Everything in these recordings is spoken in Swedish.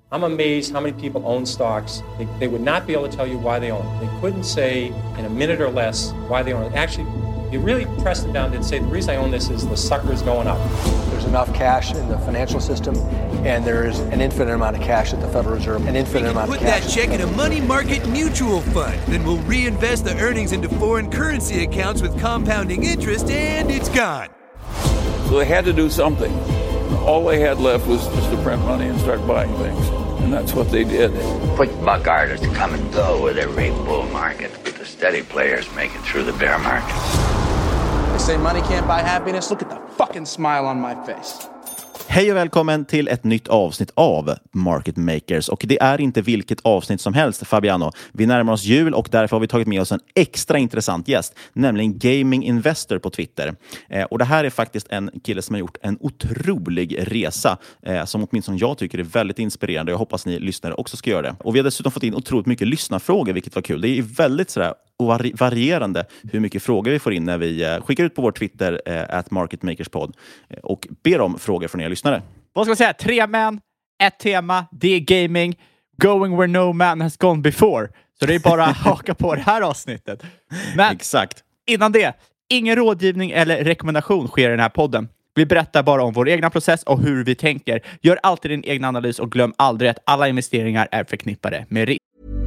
I'm amazed how many people own stocks. They would not be able to tell you why they own it. They couldn't say in a minute or less why they own it. Actually, you really press them down and say, the reason I own this is the sucker's going up. There's enough cash in the financial system, and there's an infinite amount of cash at the Federal Reserve. An infinite amount of cash. Put that check in a money market mutual fund. Then we'll reinvest the earnings into foreign currency accounts with compounding interest, and it's gone. So they had to do something. All they had left was just to print money and start buying things. And that's what they did. Put buck-artists to come and go with their rate bull market, but the steady players make it through the bear market. They say money can't buy happiness. Look at the fucking smile on my face. Hej och välkommen till ett nytt avsnitt av Market Makers. Och det är inte vilket avsnitt som helst, Fabiano. Vi närmar oss jul och därför har vi tagit med oss en extra intressant gäst, nämligen Gaming Investor på Twitter. Och det här är faktiskt en kille som har gjort en otrolig resa som åtminstone jag tycker är väldigt inspirerande. Jag hoppas ni lyssnare också ska göra det. Och vi har dessutom fått in otroligt mycket lyssnarfrågor, vilket var kul. Det är väldigt sådär varierande hur mycket frågor vi får in när vi skickar ut på vår Twitter @marketmakerspod och ber om frågor från er lyssnare. Vad ska man säga? 3 män, ett tema, det är gaming, going where no man has gone before. Så det är bara att haka på det här avsnittet. Men exakt. Innan det, ingen rådgivning eller rekommendation sker i den här podden. Vi berättar bara om vår egna process och hur vi tänker. Gör alltid din egen analys och glöm aldrig att alla investeringar är förknippade med risk.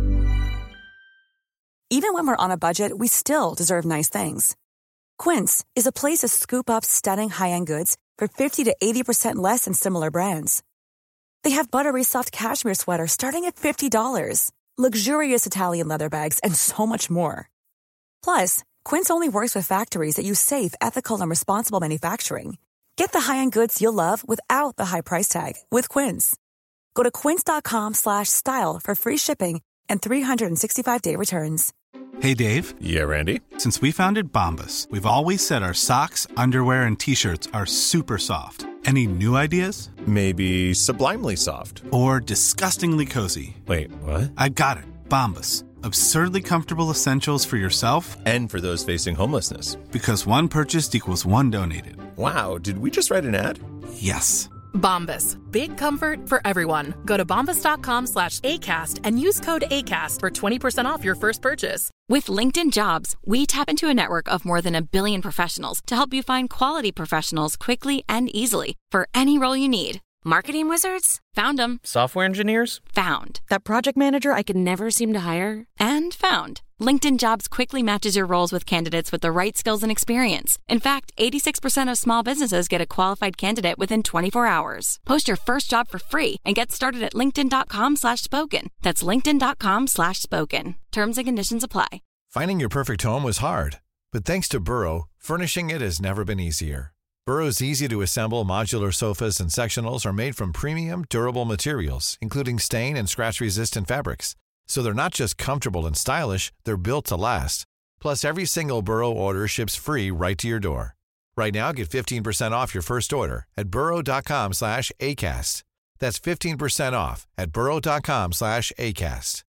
Even when we're on a budget, we still deserve nice things. Quince is a place to scoop up stunning high-end goods for 50 to 80% less than similar brands. They have buttery soft cashmere sweaters starting at $50, luxurious Italian leather bags, and so much more. Plus, Quince only works with factories that use safe, ethical, and responsible manufacturing. Get the high-end goods you'll love without the high price tag with Quince. Go to quince.com/style for free shipping and 365-day returns. Hey, Dave. Yeah, Randy. Since we founded Bombas, we've always said our socks, underwear, and T-shirts are super soft. Any new ideas? Maybe sublimely soft. Or disgustingly cozy. Wait, what? I got it. Bombas. Absurdly comfortable essentials for yourself and for those facing homelessness. Because one purchased equals one donated. Wow, did we just write an ad? Yes. Bombas. Big comfort for everyone. Go to bombas.com/ACAST and use code ACAST for 20% off your first purchase. With LinkedIn Jobs, we tap into a network of more than 1 billion professionals to help you find quality professionals quickly and easily for any role you need. Marketing wizards? Found them. Software engineers? Found. That project manager I could never seem to hire? And found. LinkedIn Jobs quickly matches your roles with candidates with the right skills and experience. In fact, 86% of small businesses get a qualified candidate within 24 hours. Post your first job for free and get started at linkedin.com/spoken. That's linkedin.com/spoken. Terms and conditions apply. Finding your perfect home was hard, but thanks to Burrow, furnishing it has never been easier. Burrow's easy-to-assemble modular sofas and sectionals are made from premium, durable materials, including stain and scratch-resistant fabrics. So they're not just comfortable and stylish, they're built to last. Plus, every single Burrow order ships free right to your door. Right now, get 15% off your first order at burrow.com/ACAST. That's 15% off at burrow.com/ACAST.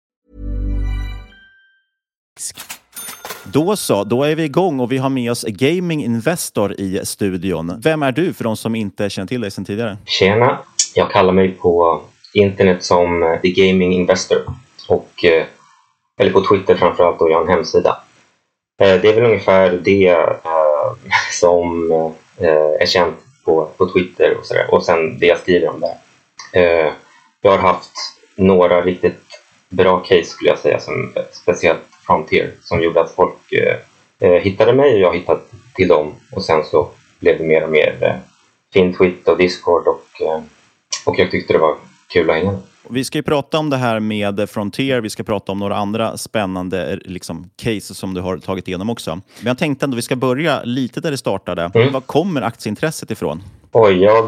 Då är vi igång och vi har med oss Gaming Investor i studion. Vem är du för de som inte känner till dig sedan tidigare? Tjena, jag kallar mig på internet som The Gaming Investor och eller på Twitter framförallt, och jag har en hemsida. Det är väl ungefär det som är känt på Twitter och sådär, och sen det jag skriver om där. Jag har haft några riktigt bra case skulle jag säga, som speciellt Frontier, som gjorde att folk hittade mig och jag hittade till dem, och sen så blev det mer och mer Fintwit och Discord och jag tyckte det var kul att hänga. Vi ska ju prata om det här med Frontier, vi ska prata om några andra spännande cases som du har tagit igenom också. Men jag tänkte ändå vi ska börja lite där det startade. Var kommer aktieintresset ifrån? Oj, jag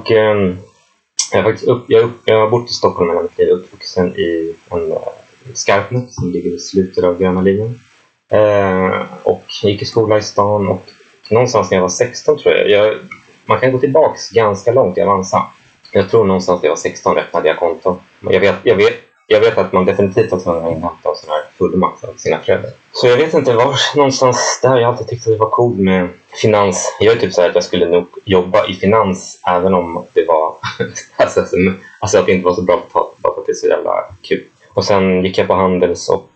har bott i Stockholm hela mitt liv, uppvuxen i en Skarpnäck som ligger i slutet av Gröna linjen. Och gick i skola i stan, och någonstans när jag var 16 tror jag man kan gå tillbaks ganska långt i Avanza. Jag tror någonstans när jag var 16 öppnade jag konto. Jag vet att man definitivt har tvungen att inhämta sån här fullmakt av sina föräldrar. Så jag vet inte var någonstans där jag alltid tyckte det var cool med finans. Jag är typ så här att jag skulle nog jobba i finans även om det var alltså att det inte var så bra så jävla kul. Och sen gick jag på Handels och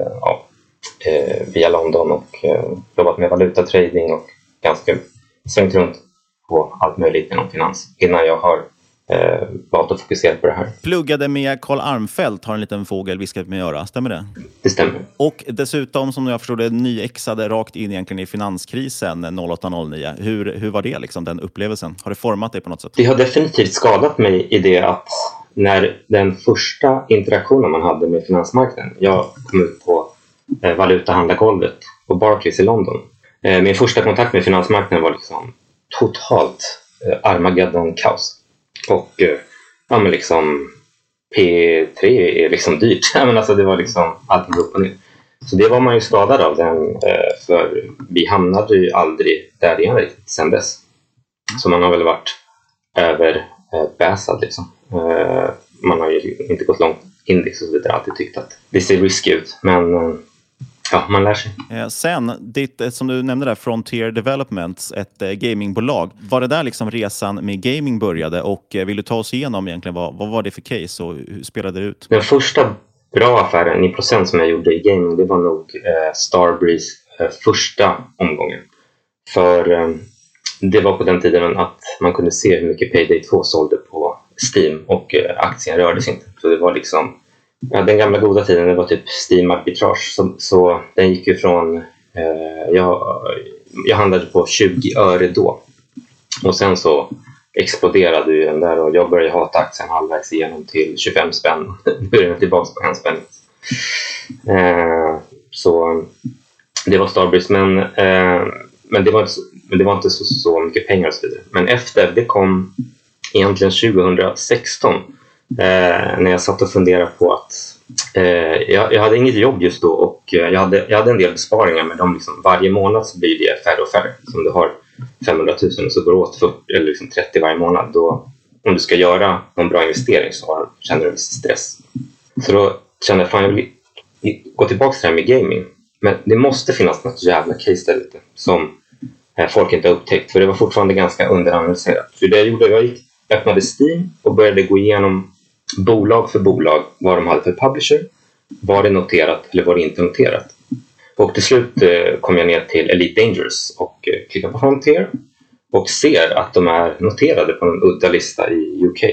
via London och jobbat med valutatrading och ganska svängt runt på allt möjligt inom finans innan jag har valt att fokusera på det här. Pluggade med Carl Armfelt, har en liten fågel viskat med göra. Stämmer det? Det stämmer. Och dessutom, som jag förstod det, nyexade rakt in egentligen i finanskrisen 08-09. Hur var det liksom, den upplevelsen? Har det format dig på något sätt? Det har definitivt skadat mig i det att när den första interaktionen man hade med finansmarknaden, jag kom ut på valutahandlargolvet på Barclays i London. Min första kontakt med finansmarknaden var liksom totalt Armageddon-kaos. Och men liksom P3 är liksom dyrt. Men alltså det var liksom allting upp och ner. Så det var man ju skadad av den, för vi hamnade ju aldrig där igen riktigt sen dess. Så man har väl varit överbäsad liksom. Man har ju inte gått långt index och så vidare, alltid tyckt att det ser risky ut. Men ja, man lär sig. Sen, ditt, som du nämnde där, Frontier Developments, ett gamingbolag. Var det där liksom resan med gaming började? Och vill du ta oss igenom egentligen, vad var det för case och hur spelade det ut? Den första bra affären i procent som jag gjorde i gaming, det var nog Starbreeze första omgången. För det var på den tiden att man kunde se hur mycket Payday 2 sålde på Steam och aktien rörde sig inte. Så det var liksom, den gamla goda tiden, det var typ Steam arbitrage. Så den gick ju från, jag handlade på 20 öre då. Och sen så exploderade ju den där och jag började hata aktien halvvägs igenom till 25 spänn. Nu är den tillbaka på 1 spänn. Så det var Starbreeze, men det var inte så mycket pengar och så vidare. Men efter det kom egentligen 2016 när jag satt och funderade på att jag hade inget jobb just då och jag hade en del besparingar, men de liksom, varje månad så blir det färre och färre. Som du har 500 000 och så går det åt 40 eller liksom 30 varje månad. Då, om du ska göra någon bra investering så känner du en viss stress. Så då kände jag, jag vill gå tillbaka till det här med gaming. Men det måste finnas något jävla case där ute som folk inte har upptäckt. För det var fortfarande ganska underanalyserat. För det jag gjorde, jag öppnade Steam och började gå igenom bolag för bolag, vad de hade för publisher, var det noterat eller var det inte noterat. Och till slut kom jag ner till Elite Dangerous och klickar på Frontier och ser att de är noterade på en udda lista i UK.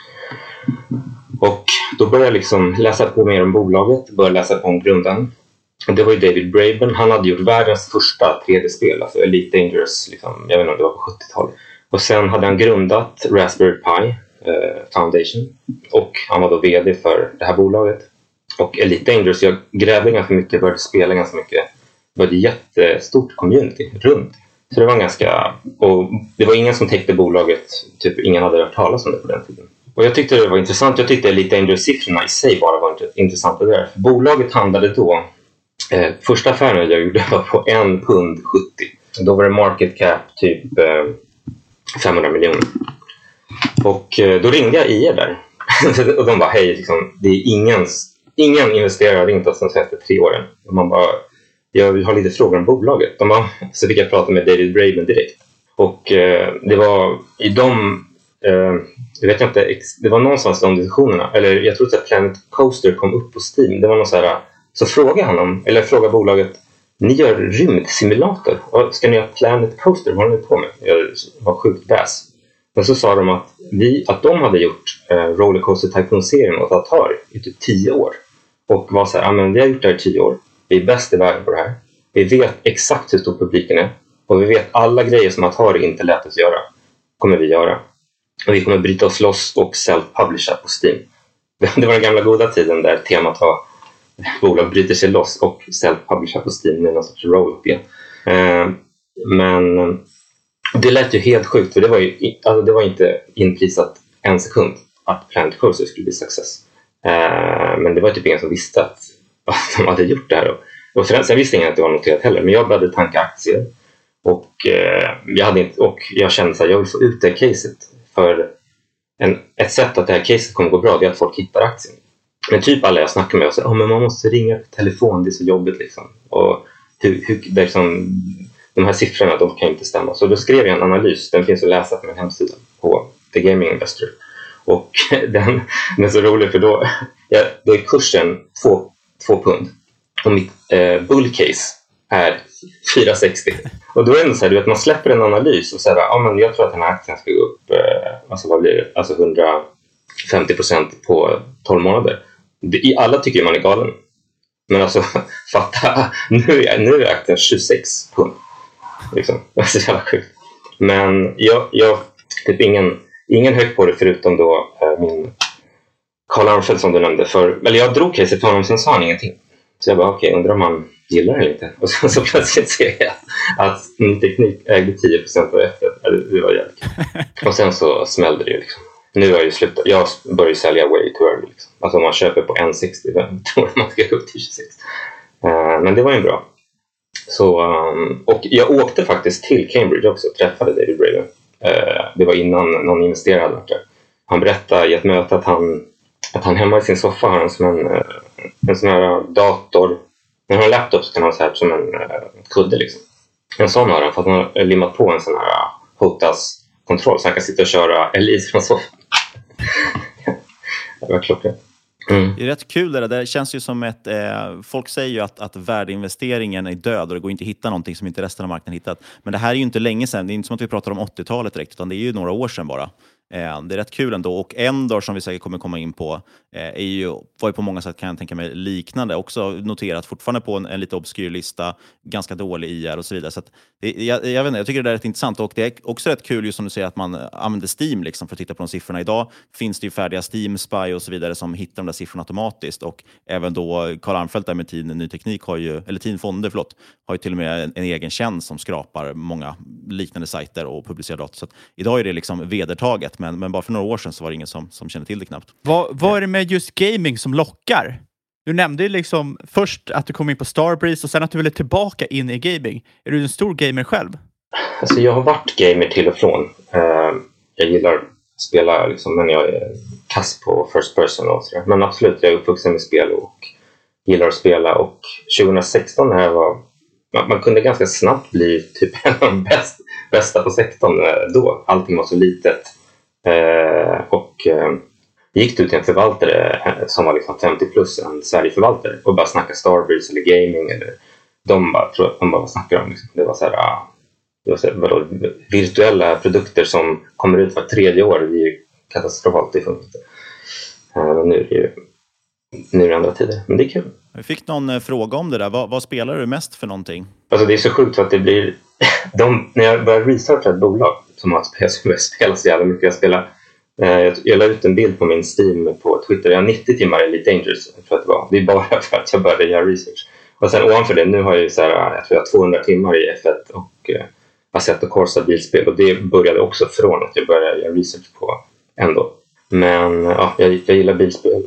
Och då började jag liksom läsa på mer om bolaget, började läsa på om grundaren. Och det var ju David Braben, han hade gjort världens första 3D-spel, alltså Elite Dangerous, liksom, jag vet inte om det var på 70-talet. Och sen hade han grundat Raspberry Pi Foundation och han var då vd för det här bolaget. Och Elite Dangerous, jag grävde ganska mycket, började spela ganska mycket. Det var ett jättestort community runt. Så det var ganska, och det var ingen som täckte bolaget, typ ingen hade hört talas om det på den tiden. Och jag tyckte det var intressant, jag tyckte Elite Dangerous-siffrorna i sig bara var intressanta där. Bolaget handlade då, första affären jag gjorde var på £1.70. Då var det market cap typ 500 miljoner. Och då ringde jag IE där. Och de bara, hej, liksom, det är ingen investerare har ringt oss de senaste 3 åren. Och man bara, jag har lite frågor om bolaget. De bara, så fick jag prata med David Braben direkt. Och det var i jag vet inte, det var någonstans i de diskussionerna. Eller jag tror att Planet Coaster kom upp på Steam. Det var någon så här, så frågade han om, eller frågade bolaget, ni gör rymdsimulator. Ska ni göra Planet Coaster? Vad håller ni på med? Jag var sjukt bäs. Men så sa de att de hade gjort Rollercoaster Tycoon-serien åt Atari i typ 10 år. Och var så här, men vi har gjort det här i 10 år. Vi är bäst i världen på det här. Vi vet exakt hur stor publiken är. Och vi vet alla grejer som Atari inte lät oss göra. Kommer vi göra. Och vi kommer bryta oss loss och self-publisha på Steam. Det var den gamla goda tiden där temat var bolag bryter sig loss och self-publisha på Steam med någon sorts roll-up igen. Men det lät ju helt sjukt, för det var inte inprisat en sekund att Planet Coaster skulle bli success. Men det var typ ingen som visste att de hade gjort det här. Och sen visste ingen att det var noterat heller. Men jag började tanka aktier. Och jag kände att jag vill få ut det caset. För ett sätt att det här caset kommer gå bra, det är att folk hittar aktien. Men typ alla jag snackar med och säger, men man måste ringa på telefon, det är så jobbigt liksom. Och de här siffrorna, de kan inte stämma. Så då skrev jag en analys, den finns att läsa på min hemsida på The Gaming Investor. Och den är så rolig för då är kursen 2 pund. Och mitt bullcase är 4,60. Och då är det så här, man släpper en analys och säger men jag tror att den här aktien ska gå upp vad blir det? Alltså 150% på 12 månader. Alla tycker man är galen. Men alltså, fatta, nu är aktien 26 pund. Liksom. Det är så jävla sjukt. Men jag typ ingen högt på det förutom då min Carl Armfelt som du nämnde. Eller jag drog caset till honom, sen sa han ingenting. Så jag bara, okej, undrar om man gillar det lite. Och så plötsligt ser jag att Ny Teknik ägde 10% på efter. Det var jävligt kul. Och sen så smällde det ju liksom. Nu har jag ju slutat. Jag börjar sälja way too early. Liksom. Alltså om man köper på 1,60 då tror jag man ska gå upp till 26. Men det var ju bra. Så, och jag åkte faktiskt till Cambridge också och träffade David Braben. Det var innan någon investerare där. Han berättade i ett möte att han hemma i sin soffa har en sån här dator. När han har laptop så kan han ha så här som en kudde liksom. En sån har han för att han har limmat på en sån här HOTAS-kontroll så han kan sitta och köra Elise från soffan. Det var klockrent. Det är rätt kul det där. Det känns ju som ett... folk säger ju att värdeinvesteringen är död och det går inte att hitta någonting som inte resten av marknaden hittat. Men det här är ju inte länge sedan. Det är inte som att vi pratar om 80-talet direkt utan det är ju några år sedan bara. Det är rätt kul ändå. Och Endor som vi säkert kommer komma in på var ju på många sätt kan jag tänka mig liknande. Också noterat fortfarande på en lite obskyr lista. Ganska dålig IR och så vidare. Så att jag vet inte, jag tycker det där är rätt intressant. Och det är också rätt kul just som du säger att man använder Steam liksom för att titta på de siffrorna. Idag finns det ju färdiga Steam Spy och så vidare som hittar de där siffrorna automatiskt. Och även då Carl Armfelt där med Ny Teknik har ju, eller TIN Fonder har ju till och med en egen tjänst som skrapar många liknande sajter och publicerar data. Så att idag är det liksom vedertaget. Men bara för några år sedan så var det ingen som kände till det knappt. Vad är det med just gaming som lockar? Du nämnde ju liksom först att du kom in på Starbreeze och sen att du ville tillbaka in i gaming. Är du en stor gamer själv? Alltså jag har varit gamer till och från. Jag gillar att spela liksom, men jag är kass på first person och sådär. Men absolut, jag är uppvuxen med spel och gillar att spela. Och 2016 när jag var... Man kunde ganska snabbt bli typ en av de bästa på sektorn då. Allting var så litet. Gick ut till en förvaltare som var liksom 50 plus, en Sverigeförvaltare och bara snacka Starbreeze eller gaming eller de bara snackade om liksom. Det var så här, virtuella produkter som kommer ut var 3:e år. Det är ju katastrofalt, det funkar inte. Nu är det andra tider, men det är kul. Vi fick någon fråga om det där. Vad spelar du mest för någonting? Alltså det är så sjukt för att det blir när jag börjar researcha ett bolag som har ett spel så jävla mycket. Jag la ut en bild på min Steam på Twitter. Jag har 90 timmar i Elite Dangerous. Det är bara för att jag började göra research. Och sen ovanför det, nu har jag ju så här, jag tror jag har 200 timmar i F1 och Assetto Corsa bilspel. Och det började också från att jag började göra research på ändå. Men ja, jag gillar bilspel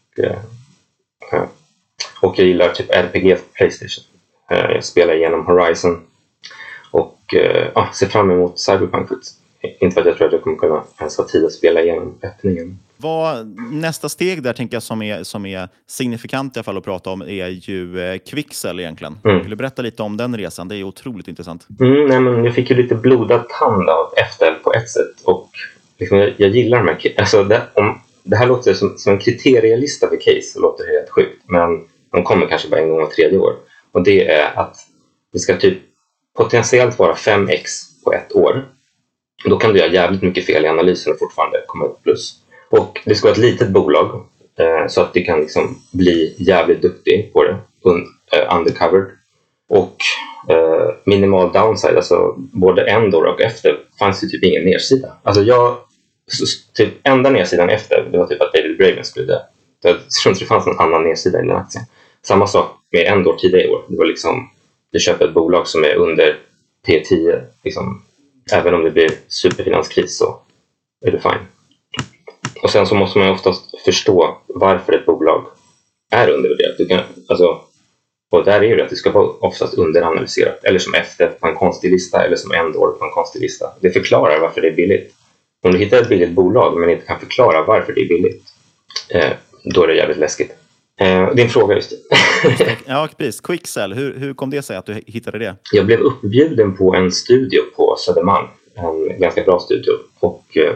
och jag gillar typ RPG på PlayStation. Jag spelar igenom Horizon och ser fram emot Cyberpunk. Inte för att jag tror att jag kommer kunna ens ha tid att spela igenom öppningen. Nästa steg där tänker jag som är signifikant i alla fall att prata om är ju Quixel egentligen. Vill du berätta lite om den resan? Det är otroligt intressant. Nej, men jag fick ju lite blodad tand av FTL på ett sätt och liksom, jag gillar de här alltså det här låter som en kriterielista för case, så låter det helt sjukt, men de kommer kanske bara en gång var 3:e år. Och det är att det ska typ potentiellt vara 5x på ett år. Då kan du göra jävligt mycket fel i analysen och fortfarande komma upp plus. Och det ska vara ett litet bolag så att det kan liksom bli jävligt duktig på det. Undercovered. Och minimal downside, alltså både Endor och efter fanns ju typ ingen nedsida. Alltså typ enda nedsidan efter, det var typ att David Braben skulle dö. Jag tror inte det fanns någon annan nedsida i den aktien. Samma sak med Endor tidigare i år. Det var liksom, du köper ett bolag som är under P10 liksom. Även om det blir superfinanskris så är det fine. Och sen så måste man ju oftast förstå varför ett bolag är undervärderat. Och där är det att det ska vara oftast underanalyserat. Eller som efter på en konstig lista eller som Endor på en konstig lista. Det förklarar varför det är billigt. Om du hittar ett billigt bolag men inte kan förklara varför det är billigt, då är det jävligt läskigt. Din fråga just det. Ja, precis. Quixel, hur kom det sig att du hittade det? Jag blev uppbjuden på en studio på Södermalm. En ganska bra studio. Och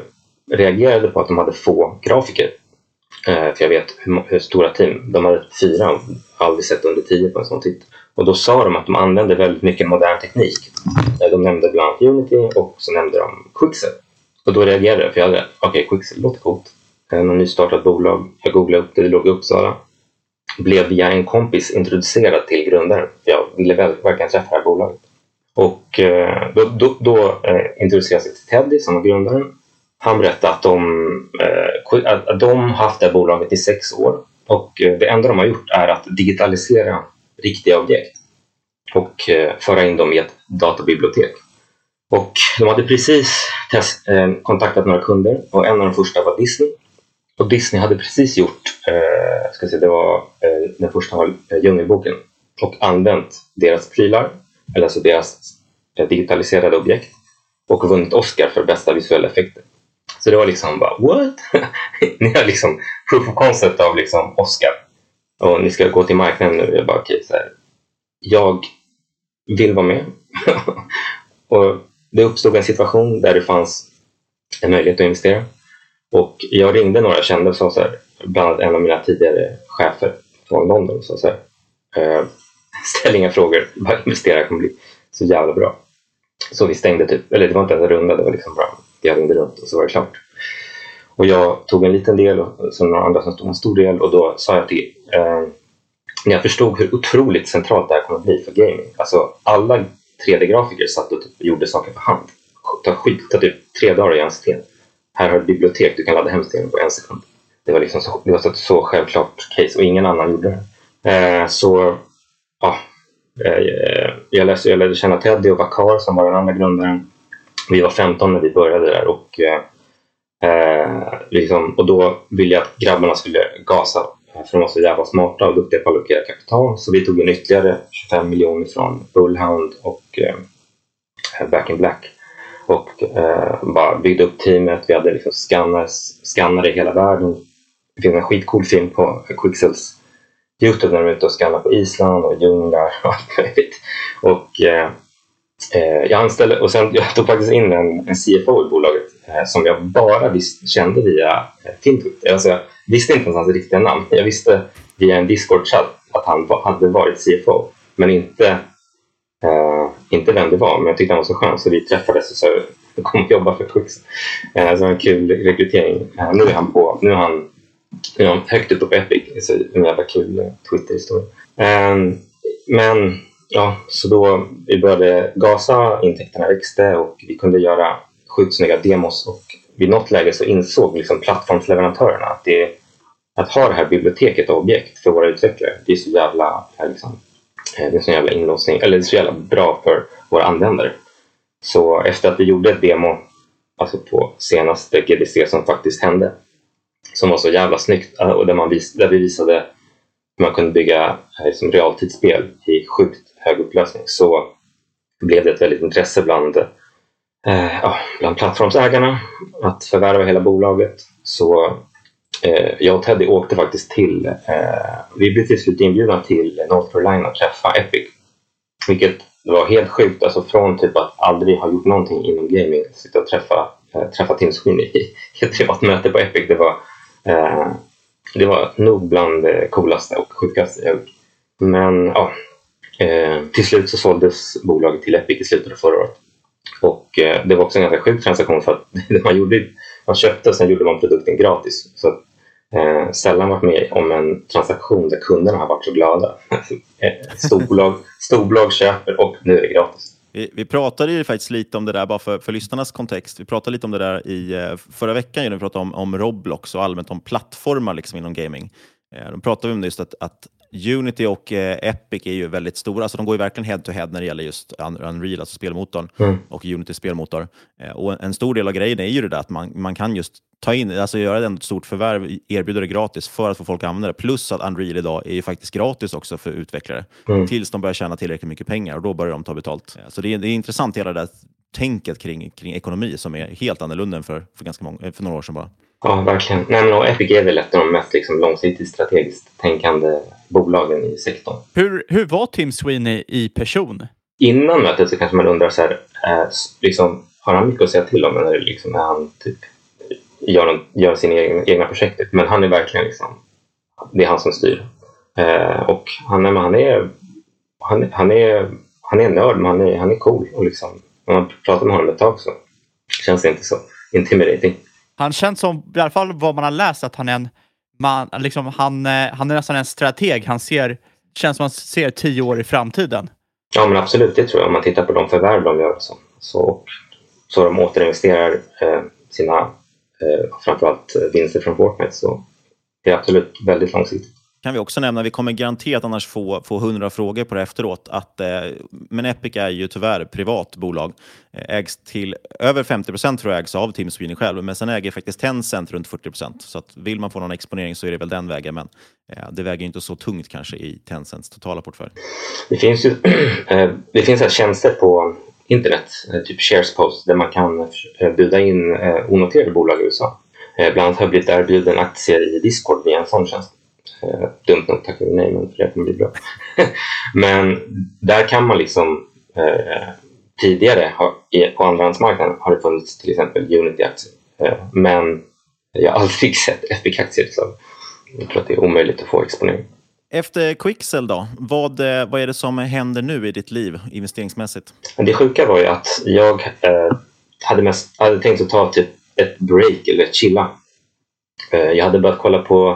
reagerade på att de hade få grafiker. För jag vet hur stora team. De hade 4, aldrig sett under 10 på en sån titt. Och då sa de att de använde väldigt mycket modern teknik. De nämnde bland annat Unity och så nämnde de Quixel. Och då reagerade jag, för jag hade, okej, Quixel låter coolt. Någon nystartat bolag, jag googlade upp det låg i Uppsala. Blev via en kompis introducerad till grundaren. Jag ville verkligen träffa det här bolaget. Och då introducerades jag till Teddy som var grundaren. Han berättade att de haft det här bolaget i 6 år. Och det enda de har gjort är att digitalisera riktiga objekt. Och föra in dem i ett databibliotek. Och de hade precis kontaktat några kunder. Och en av de första var Disney. Och Disney hade precis gjort, den första var Djungelboken. Och använt deras prylar, eller alltså deras digitaliserade objekt. Och vunnit Oscar för bästa visuella effekter. Så det var liksom bara, what? Ni har liksom proof of concept av liksom Oscar. Och ni ska gå till marknaden nu. Jag bara, okej, så här. Jag vill vara med. Och det uppstod en situation där det fanns en möjlighet att investera. Och jag ringde några jag kände och sa så här, bland annat en av mina tidigare chefer från London och sa så här, ställ inga frågor, bara investera kommer bli så jävla bra. Så vi stängde typ, eller det var inte en runda, det var liksom bra. Jag ringde runt och så var det klart. Och jag tog en liten del och så några andra som tog en stor del och då sa jag till, när jag förstod hur otroligt centralt det här kommer att bli för gaming. Alltså alla 3D-grafiker satt och typ gjorde saker för hand. Ta typ 3 dagar i en sten. Här har du ett bibliotek, du kan ladda hem stenen på 1 sekund. Det var liksom så självklart case och ingen annan gjorde det. Jag lärde känna Teddy och Vakar som var den andra grundaren. Vi var 15 när vi började där och och då ville jag att grabbarna skulle gasa för de var så jävla smarta och duktiga på att allokera kapital. Så vi tog en ytterligare 25 miljoner från Bullhound och Back in Black. Och bara byggde upp teamet. Vi hade liksom skannare i hela världen. Det finns en skitcool film på Quixels YouTube när de är ute och skannar på Island och djunglar och allt möjligt. Och jag anställde, och sen jag tog faktiskt in en CFO i bolaget som jag bara kände via Tintwit. Alltså jag visste inte hans riktiga namn. Jag visste via en Discord-chatt att han hade varit CFO. Men inte vem det var, men jag tyckte han var så skön så vi träffades och så kom och jobba för Quix. Så en kul rekrytering. Nu är han högt upp på Epic, så en jävla kul Twitter-historia. Men ja, så då vi började gasa, intäkterna växte och vi kunde göra sjukt snygga demos och vid något läge så insåg liksom plattformsleverantörerna att ha det här biblioteket av objekt för våra utvecklare, det är så jävla det är så jävla inlåsning, eller det är så jävla bra för våra användare. Så efter att vi gjorde ett demo alltså på senaste GDC som faktiskt hände, som var så jävla snyggt och där vi visade hur man kunde bygga liksom realtidsspel i sjukt hög upplösning, så blev det ett väldigt intresse bland plattformsägarna att förvärva hela bolaget. Så jag och Teddy åkte faktiskt till vi blev till slut inbjudna till North Carolina att träffa Epic, vilket var helt sjukt, alltså från typ att aldrig ha gjort någonting inom gaming, sitta och träffa Tim Sweeney i ett privat möte på Epic. Det var nog bland det coolaste och sjukaste jag gjort. Men till slut så såldes bolaget till Epic i slutet av förra året. Och det var också en ganska sjuk transaktion för att man köpte och sen gjorde man produkten gratis. Så sällan varit med om en transaktion där kunderna har varit så glada. Storbolag köper och nu är det gratis. Vi pratade ju faktiskt lite om det där, bara för lyssnarnas kontext. Vi pratade lite om det där i förra veckan när vi pratade om Roblox och allmänt om plattformar liksom inom gaming. De pratade om just att Unity och Epic är ju väldigt stora. Alltså de går ju verkligen head to head när det gäller just Unreal, alltså spelmotorn, och Unity spelmotor. Och en stor del av grejen är ju det där att man kan just ta in, alltså göra ett stort förvärv, erbjuda det gratis för att få folk att använda det. Plus att Unreal idag är ju faktiskt gratis också för utvecklare. Tills de börjar tjäna tillräckligt mycket pengar och då börjar de ta betalt. Så det är intressant hela det där tänket kring ekonomi som är helt annorlunda än för några år sedan bara. Ja, verkligen. Nej, men Epic är väl ett av de mest liksom, långsiktigt strategiskt tänkande bolagen i sektorn. Hur var Tim Sweeney i person? Innan mötet så kanske man undrar så här, liksom, har han mycket att säga till om? Eller liksom, är han typ gör sina egna projekt. Men han är verkligen liksom, det är han som styr. Och han är en nörd, men han är cool. Och liksom, när man pratar med honom ett tag så känns det inte så intimidating. Han känns som, i alla fall vad man har läst, att han är han är nästan en strateg. Känns som han ser 10 år i framtiden. Ja, men absolut, det tror jag. Om man tittar på de förvärv de gör så de återinvesterar sina framförallt vinster från Fortnite, så det är absolut väldigt långsiktigt. Kan vi också nämna, vi kommer garanterat annars få 100 frågor på det efteråt, men Epic är ju tyvärr privat bolag, ägs till över 50% tror jag ägs av Team Sweeney själv, men sen äger faktiskt Tencent runt 40%, så att vill man få någon exponering så är det väl den vägen, men det väger inte så tungt kanske i Tencents totala portfölj. Det finns här tjänster på internet, typ Sharespost, där man kan bjuda in onoterade bolag i USA. Bland annat har jag blivit erbjuden aktier i Discord via en sån tjänst. Dumt nog, tack och nej, men för det kommer bli bra. Men där kan man liksom tidigare på andrahandsmarknaden har det funnits till exempel Unity-aktier, men jag har aldrig sett Epic-aktier, så jag tror att det är omöjligt att få exponering. Efter Quixel då, vad är det som händer nu i ditt liv investeringsmässigt? Det sjuka var ju att jag hade tänkt att ta typ ett break eller chilla. Jag hade börjat kolla på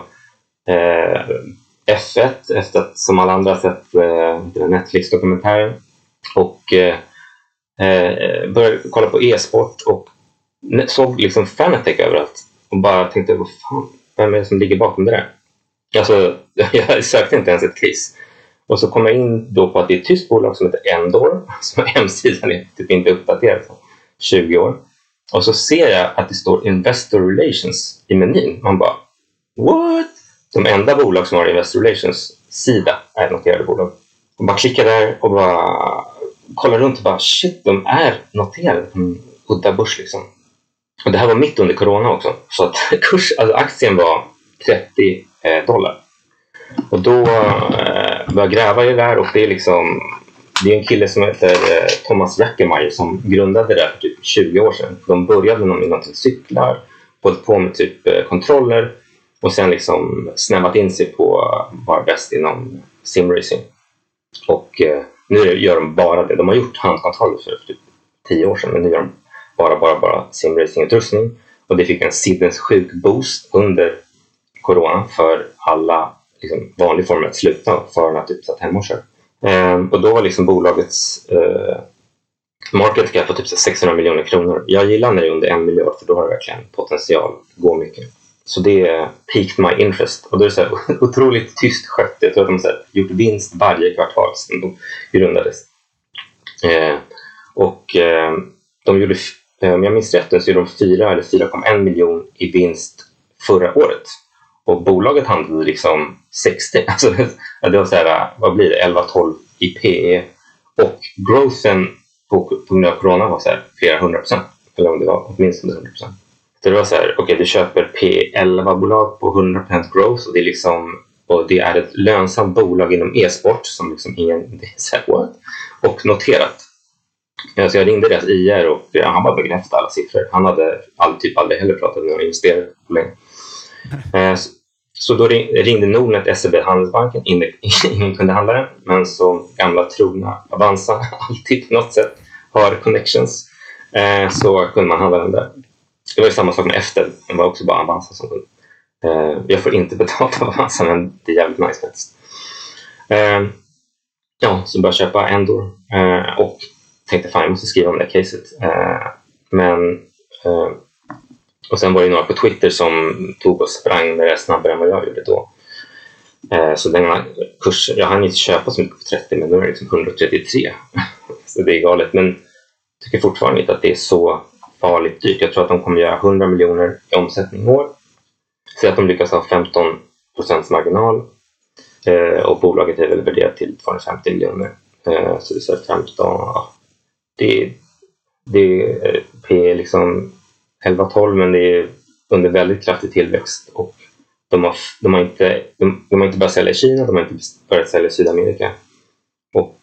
F1 efter att, som alla andra, sett Netflix-dokumentären, och började kolla på e-sport och såg liksom Fanatec överallt och bara tänkte, vad fan, vem är det som ligger bakom det där? Alltså, jag sökte inte ens ett case. Och så kom jag in då på att det är ett tyst bolag som heter Endor, som hemsidan är typ inte uppdaterad på 20 år. Och så ser jag att det står Investor Relations i menyn. Man bara, what? De enda bolag som har Investor Relations-sida är noterade bolag. Och bara klickar där och bara kollar runt och bara, shit, de är noterade på en udda börs liksom. Och det här var mitt under corona också. Så att aktien var $30. Och då började jag gräva i det där, och det är liksom, det är en kille som heter Thomas Jackemeyer som grundade det där för typ 20 år sedan. De började med något cyklar, på med typ kontroller, och sen liksom snävat in sig på vara bäst inom simracing. Och nu gör de bara det. De har gjort handkontroller för typ 10 år sedan, men nu gör de bara simracing-utrustning. Och det fick en sinnessjuk boost under corona för alla liksom, vanlig form att sluta för att typ satt hemma och kör. Och då var liksom bolagets market cap på typ 600 miljoner kronor. Jag gillar när det är under 1 miljard, för då har det verkligen potential att gå mycket. Så det piqued my interest. Och då är det så här otroligt tyst skött. Jag tror att de har gjort vinst varje kvartal sedan de grundades. De gjorde, om jag minns rätt, så gjorde de 4 eller 4,1 miljon i vinst förra året. Och bolaget handlade liksom 60. Alltså det var så här, vad blir det? 11-12 i PE. Och growthen på grund av corona var så här flera 100%. Eller om det var åtminstone 100%. Så det var så här, okej, du köper P11-bolag på 100% growth, och det är liksom, och det är ett lönsamt bolag inom e-sport som liksom ingen, det är så här, what? Och noterat. Så jag ringde deras IR och han bara bekräftade alla siffror. Han hade aldrig heller pratat med någon investerare på länge. Så då ringde Nordnet SEB Handelsbanken, ingen kunde handla den, men så gamla trogna Avanza alltid på något sätt har connections, så kunde man handla den där. Det var ju samma sak med Efter, det var också bara Avanza som kunde. Jag får inte betalt av Avanza, men det är jävligt nice faktiskt. Så började jag köpa Endor och tänkte fan, jag måste skriva om det caset. Och sen var det några på Twitter som tog och sprang med det snabbare än vad jag gjorde då. Så den här kursen, jag hann inte köpa så mycket på 30, men nu är det liksom 133. Så det är galet, men jag tycker fortfarande inte att det är så farligt dyrt. Jag tror att de kommer göra 100 miljoner i omsättning i år. Så att de lyckas ha 15% marginal. Och bolaget är väl värderat till 250 miljoner. Så det är 15, ja. Det är P liksom 11-12, men det är under väldigt kraftig tillväxt, och de har inte börjat sälja i Kina, de har inte börjat sälja i Sydamerika, och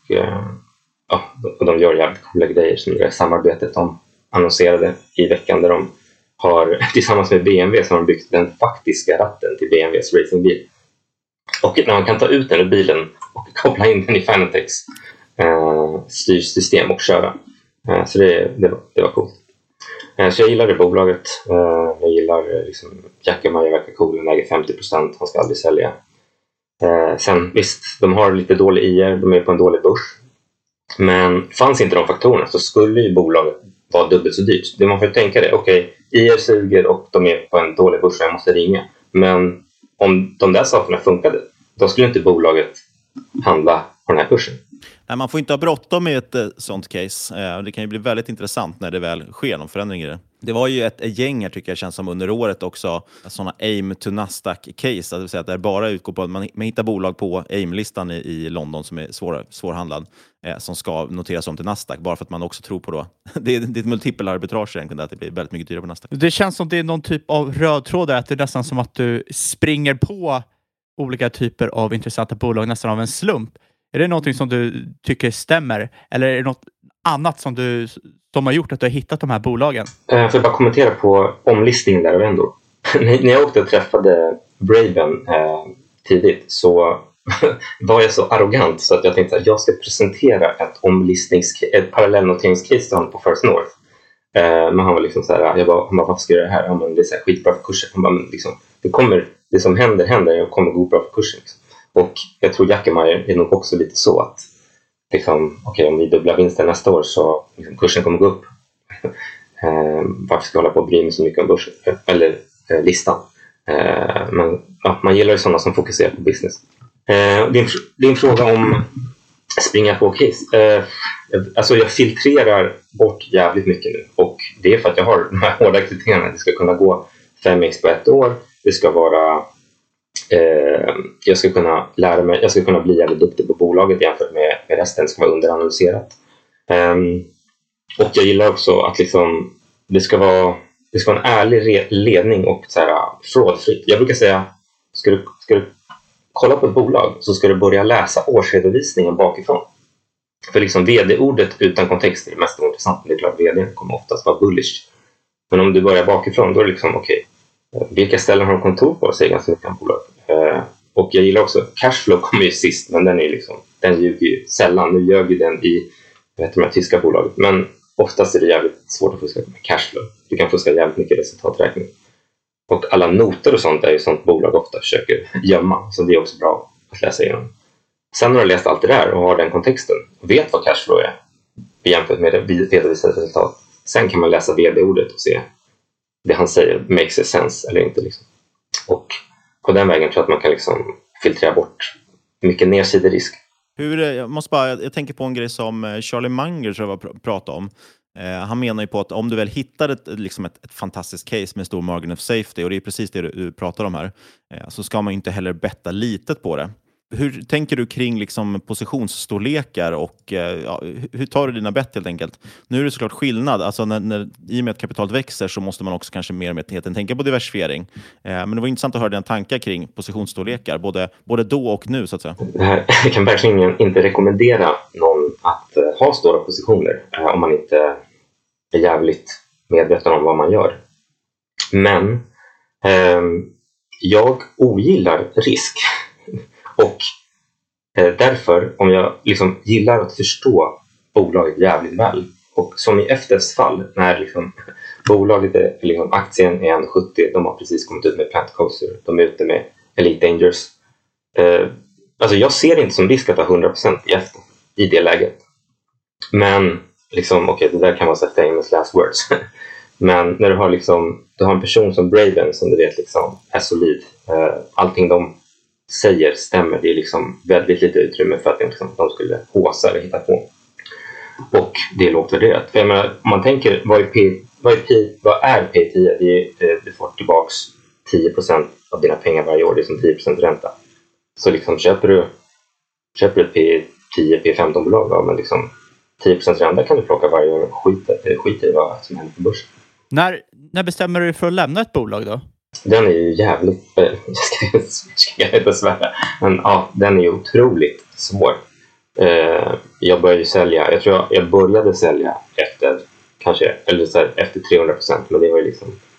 de gör jävligt coola grejer, som det samarbetet de annonserade i veckan där de har tillsammans med BMW som har byggt den faktiska ratten till BMWs racingbil. Och när man kan ta ut den ur bilen och koppla in den i Fanatec's styrsystem och köra. Så det var coolt. Så jag gillar det bolaget. Jag gillar liksom, Jack Ma verkar cool, han äger 50%, han ska aldrig sälja. Sen visst, de har lite dålig IR, de är på en dålig börs. Men fanns inte de faktorerna så skulle ju bolaget vara dubbelt så dyrt. Det man får tänka det, okej, IR suger och de är på en dålig börs och jag måste ringa. Men om de där sakerna funkade, då skulle inte bolaget handla på den här kursen. Nej, man får inte ha bråttom med ett sånt case. Det kan ju bli väldigt intressant när det väl sker någon förändring i det. Det var ju ett gäng här tycker jag känns som under året också. Sådana AIM to Nasdaq-case. Det vill säga att det bara utgår på att man hittar bolag på AIM-listan i London som är svårhandlad. Som ska noteras om till Nasdaq. Bara för att man också tror på då. Det är ett multipel arbitrage egentligen där. Att det blir väldigt mycket dyrare på Nasdaq. Det känns som det är någon typ av röd tråd där. Att det är nästan som att du springer på olika typer av intressanta bolag nästan av en slump. Är det någonting som du tycker stämmer? Eller är det något annat som har gjort att du har hittat de här bolagen? Får jag bara kommentera på omlistningen där av Endor. När jag åkte och träffade Braven tidigt så var jag så arrogant så att jag tänkte att jag ska presentera ett parallellnoteringscase till honom på First North. Men han var liksom så här, han bara, varför ska jag göra det här? Men det är så här skitbra för kursen. Han bara, men liksom, det som händer och kommer gå bra för kursen. Liksom. Och jag tror Jack Ma är nog också lite så att liksom, okej, om vi dubblar vinsten nästa år så liksom, kursen kommer gå upp. Varför ska jag hålla på och bry mig så mycket om börsen eller listan? Men ja, man gillar ju sådana som fokuserar på business. Din fråga om springa på case. Alltså jag filtrerar bort jävligt mycket nu. Och det är för att jag har de här hårda kriterierna. Det ska kunna gå 5x på ett år. Det ska vara jag ska kunna lära mig, jag ska kunna bli jävligt duktig på bolaget jämfört med resten, ska vara underanalyserat. Och jag gillar också att liksom, det ska vara en ärlig ledning och så här fraudfritt. Jag brukar säga, ska du kolla på ett bolag så ska du börja läsa årsredovisningen bakifrån. För liksom vd-ordet utan kontext är det mest intressant. Det är klart vd kommer oftast vara bullish. Men om du börjar bakifrån då är det liksom okej. Vilka ställen har de kontor på? Säger ganska mycket om bolag. Och jag gillar också, cashflow kommer ju sist, men den ljuger ju sällan. Nu ljög ju den i de här tyska bolaget. Men oftast är det jävligt svårt att fuska med cashflow. Du kan fuska jävligt mycket resultaträkning. Och alla noter och sånt är ju sånt bolag ofta försöker gömma. Så det är också bra att läsa igenom. Sen när du har läst allt det där och har den kontexten och vet vad cashflow är jämfört med det redovisade resultat. Sen kan man läsa vd-ordet och se det han säger makes sense eller inte. Liksom. Och på den vägen tror jag att man kan liksom filtrera bort mycket nedsiderisk. Jag tänker på en grej som Charlie Munger tror jag pratade om. Han menar ju på att om du väl hittar ett fantastiskt case med stor margin of safety, och det är precis det du pratar om här, så ska man ju inte heller betta litet på det. Hur tänker du kring liksom positionsstorlekar och hur tar du dina bett helt enkelt? Nu är det såklart skillnad. Alltså i och med att kapitalet växer så måste man också kanske mer och mer tänka på diversifiering. Men det var intressant att höra dina tankar kring positionsstorlekar, både då och nu så att säga. Jag kan verkligen inte rekommendera någon att ha stora positioner om man inte är jävligt medveten om vad man gör. Men jag ogillar risk. Och därför, om jag liksom gillar att förstå bolaget jävligt väl, och som i FDFs fall, när liksom bolaget är, liksom aktien är 1,70, de har precis kommit ut med Plant Coaster, de är ute med Elite Dangerous. Alltså jag ser det inte som risk att ha 100% i det läget. Men liksom, okej, det där kan vara så famous last words. Men när du har en person som Braven som du vet liksom är solid, allting de säger stämmer, det är liksom väldigt lite utrymme för att de skulle håsa eller hitta på. Och det är lågt värderat. För jag menar, om man tänker, vad är P10? Du får tillbaks 10% av dina pengar varje år, det är som 10% ränta. Så liksom köper du ett P10, P15-bolag, men liksom 10% ränta kan du plocka varje år och skit i vad som händer på börsen. När bestämmer du för att lämna ett bolag då? Den är ju jävligt, jag inte svära, men ja, den är ju otroligt svår. Jag började ju sälja, jag tror jag började sälja efter 300%, men det var ju liksom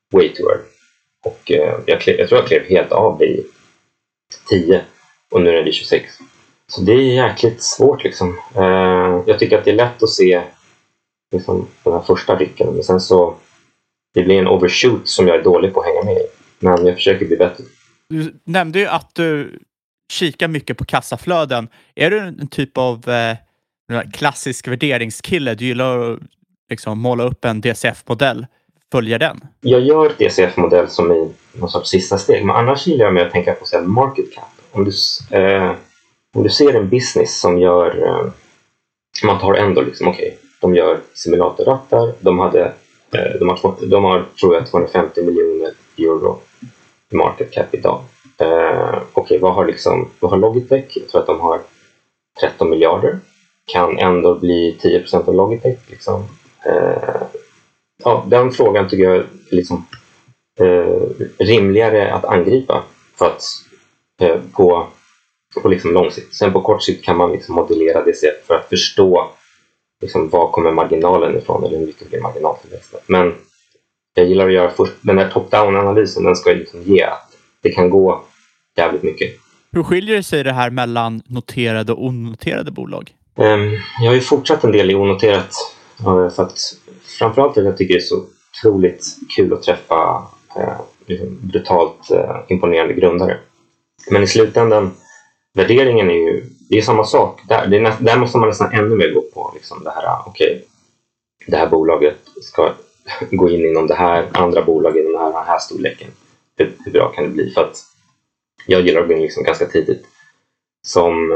way too early. Och jag tror jag klev helt av vid 10 och nu är det 26. Så det är jäkligt svårt liksom. Jag tycker att det är lätt att se liksom, den här första rycken, men sen så det blir en overshoot som jag är dålig på att hänga med i. Men jag försöker bli bättre. Du nämnde ju att du kikar mycket på kassaflöden. Är du en typ av klassisk värderingskille? Du gillar att liksom måla upp en DCF-modell? Följer den? Jag gör DCF-modell som i någon sorts sista steg. Men annars gillar jag med att tänka på så här, market cap. Om du ser en business som gör... man tar ändå liksom, okej, de gör simulatorrattar. De har tror jag 250 miljoner euro i market cap idag. Okej, vad har Logitech? Jag tror att de har 13 miljarder. Kan ändå bli 10% av Logitech liksom. Ja, den frågan tycker jag är liksom, rimligare att angripa för att på liksom lång sikt. Sen på kort sikt kan man liksom modellera det för att förstå liksom, var kommer marginalen ifrån eller hur mycket blir marginaltillväxten. Men jag gillar att göra först den där top-down-analysen, den ska liksom ge att det kan gå jävligt mycket. Hur skiljer sig det här mellan noterade och onoterade bolag? Jag har ju fortsatt en del i onoterat för att framförallt jag tycker det är så otroligt kul att träffa liksom brutalt imponerande grundare. Men i slutändan, värderingen är ju det är samma sak. Där måste man nästan ännu mer gå på liksom det här, okej, det här bolaget ska gå in inom det här andra bolaget inom den här storleken. Hur bra kan det bli? För att jag gillar att gå in liksom ganska tidigt. Som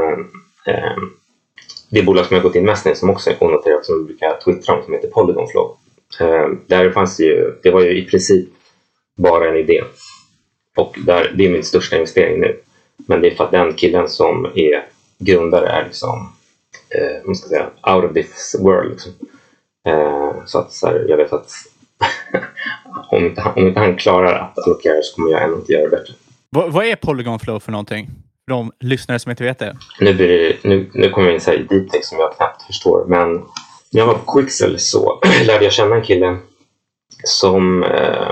det bolag som jag gått in mest i som också är onoterat som vi brukar twittra om som heter Polygon Flow. Där fanns det var ju i princip bara en idé. Och det är min största investering nu. Men det är för att den killen som är grundare är liksom man ska säga, out of this world liksom. Så att så här, jag vet att om inte han klarar att allokera så kommer jag ändå inte göra det bättre. Vad är Polygon Flow för någonting? För de lyssnare som inte vet det. Nu kommer jag in så här i deep tech som jag knappt förstår. Men när jag var på Quixel så lärde jag känna en kille som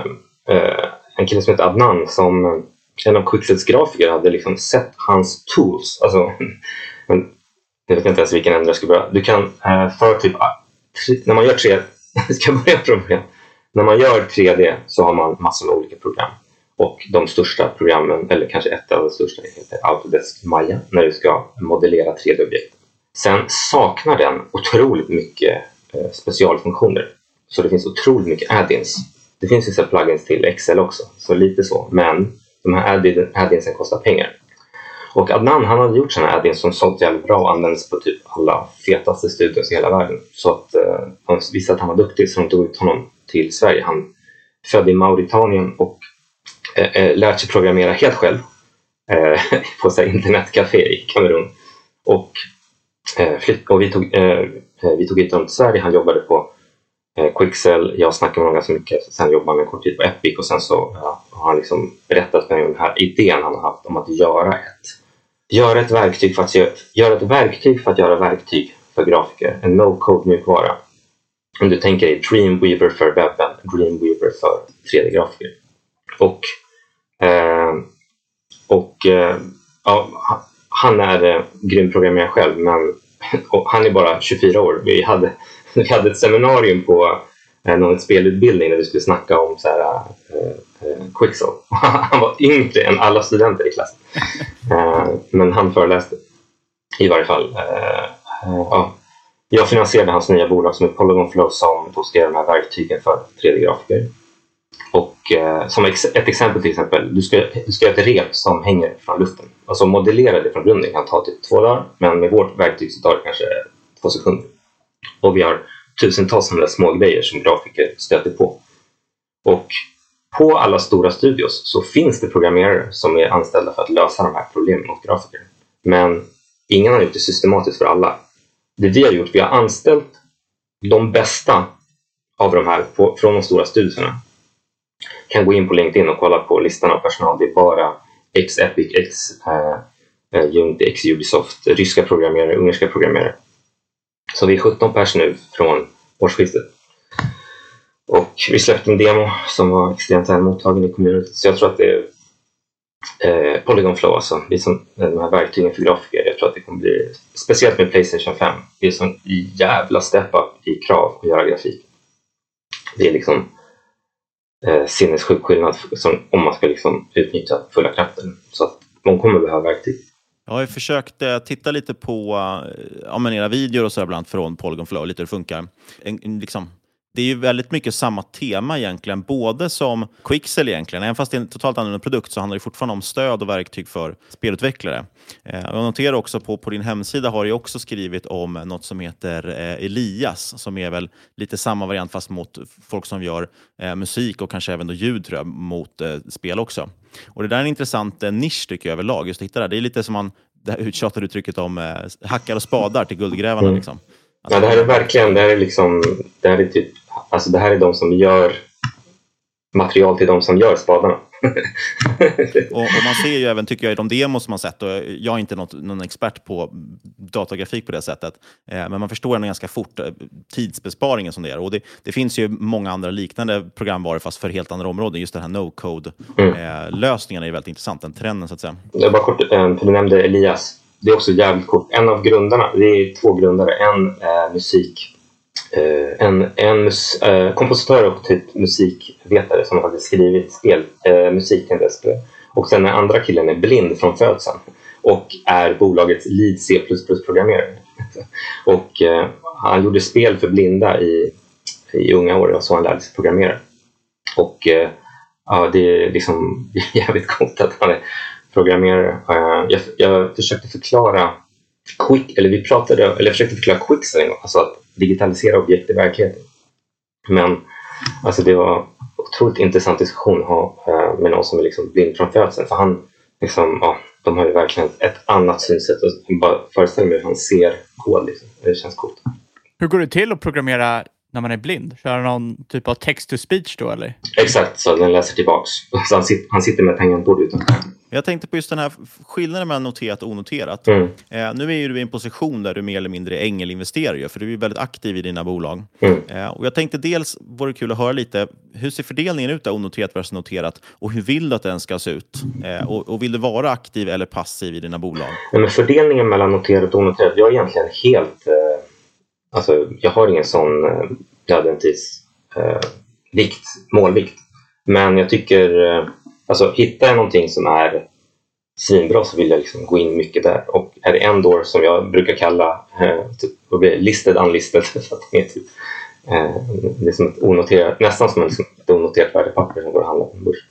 heter Adnan som en av Quixels grafiker hade liksom sett hans tools. Alltså, jag vet inte ens vilken ände jag ska börja. Du kan för typ när man gör 3D ska börja problem. När man gör 3D så har man massor med olika program. Och de största programmen, eller kanske ett av de största, heter Autodesk Maya när du ska modellera 3D-objekt. Sen saknar den otroligt mycket specialfunktioner. Så det finns otroligt mycket add-ins. Det finns vissa plugins till Excel också, så lite så. Men de här add-insen kostar pengar. Och Adnan, han hade gjort sådana add-ins som sålt jävligt bra och används på typ alla fetaste studios i hela världen. Så att han visste att han var duktig så de tog ut honom till Sverige. Han födde i Mauritanien och lärt sig programmera helt själv på så här internetcafé i Kamerun. Och vi tog hit honom till Sverige. Han jobbade på Quixel. Jag snackade med honom ganska mycket. Sen jobbade han en kort tid på Epic. Och sen så har han liksom berättat för mig om den här idén han har haft om att göra ett verktyg för att göra verktyg för grafiker. En no-code mjukvara. Om du tänker dig Dreamweaver för webben, Dreamweaver för 3D-grafiker. Han är grym programmerare själv, men han är bara 24 år. Vi hade ett seminarium på någon spelutbildning där vi skulle snacka om så här, Quixel. Han var yngre än alla studenter i klassen. Men han föreläste. I varje fall. Jag finansierade hans nya bolag som är Polygon Flow som då ska göra de här verktygen för 3D-grafiker. Och som ett exempel till exempel, du ska göra ett rep som hänger från luften. Alltså modellera det från grunden. Det kan ta typ 2 dagar, men med vårt verktyg så tar det kanske 2 sekunder. Och vi har tusentals sådana små grejer som grafiker stöter på. Och på alla stora studios så finns det programmerare som är anställda för att lösa de här problemen åt grafiker. Men ingen har gjort det systematiskt för alla. Det vi har gjort, vi har anställt de bästa av de här från de stora studierna. Kan gå in på LinkedIn och kolla på listan av personal. Det är bara Epic, Unity, Ubisoft, ryska programmerare, ungerska programmerare. Så vi är 17 pers nu från årsskiftet. Och vi släppte en demo som var extremt väl mottagen i kommunen. Så jag tror att det är Polygon Flow, alltså det är som de här verktygen för grafiker. Jag tror att det kommer bli, speciellt med PlayStation 5, det är sån jävla step up i krav att göra grafik. Det är liksom sinnessjuk skillnad som, om man ska liksom utnyttja fulla kraften. Så att de kommer behöva verktyg. Jag har ju försökt titta lite på era videor och så bland från Polygon Flow, lite hur det funkar. Det är ju väldigt mycket samma tema egentligen, både som Quixel egentligen. Även fast det är en totalt annan produkt så handlar det fortfarande om stöd och verktyg för spelutvecklare. Jag noterar också på din hemsida har du också skrivit om något som heter Elias, som är väl lite samma variant fast mot folk som gör musik och kanske även då ljud, tror jag, mot spel också. Och det där är en intressant nisch tycker jag överlag, just att hitta det är lite som man, det här uttjatade uttrycket om hackar och spadar till guldgrävarna liksom. Alltså, ja, det här är verkligen, det här är typ, alltså det här är de som gör material till de som gör spadarna. och man ser ju även, tycker jag, i de demos som man sett, och jag är inte någon expert på datagrafik på det sättet, men man förstår ändå ganska fort tidsbesparingen som det är. Och det finns ju många andra liknande programvaror fast för helt andra områden. Just den här no-code-lösningen är väldigt intressant, den trenden så att säga. Jag bara kort, för du nämnde Elias. Det är också jävligt coolt. En av grundarna, det är 2 grundare. En kompositör och typ musikvetare som har faktiskt skrivit musik till det spel. Och sen den andra killen är blind från födseln och är bolagets lead C++-programmerare. Och han gjorde spel för blinda i unga år och så han lärde sig programmera. Och det är liksom jävligt coolt att han är programmerare. Jag försökte förklara försökte förklara Quixel en gång, alltså att digitalisera objekt i verkligheten. Men alltså det var otroligt intressant diskussion att ha med någon som är liksom blind från födseln, för han liksom, de har ju verkligen ett annat synsätt och bara föreställer mig hur han ser kod liksom. Det känns coolt. Hur går det till att programmera när man är blind? Kör någon typ av text-to-speech då, eller? Exakt, så den läser tillbaks. Så han sitter med tangentbord utan. Jag tänkte på just den här skillnaden mellan noterat och onoterat. Nu är du i en position där du mer eller mindre är ängelinvesterare, för du är väldigt aktiv i dina bolag. Och jag tänkte dels, vore det kul att höra lite, hur ser fördelningen ut där, onoterat versus noterat? Och hur vill du att den ska se ut? Och vill du vara aktiv eller passiv i dina bolag? Men fördelningen mellan noterat och onoterat, jag är egentligen helt... Alltså, jag har ingen sån nödvändigtvis målvikt. Men jag tycker... Alltså, hittar jag någonting som är svinbra så vill jag liksom gå in mycket där. Och är det en door som jag brukar kalla typ, listed unlisted, så att det är typ det är som ett onoterat, nästan som ett onoterat värdepapper som går att handla på en börs.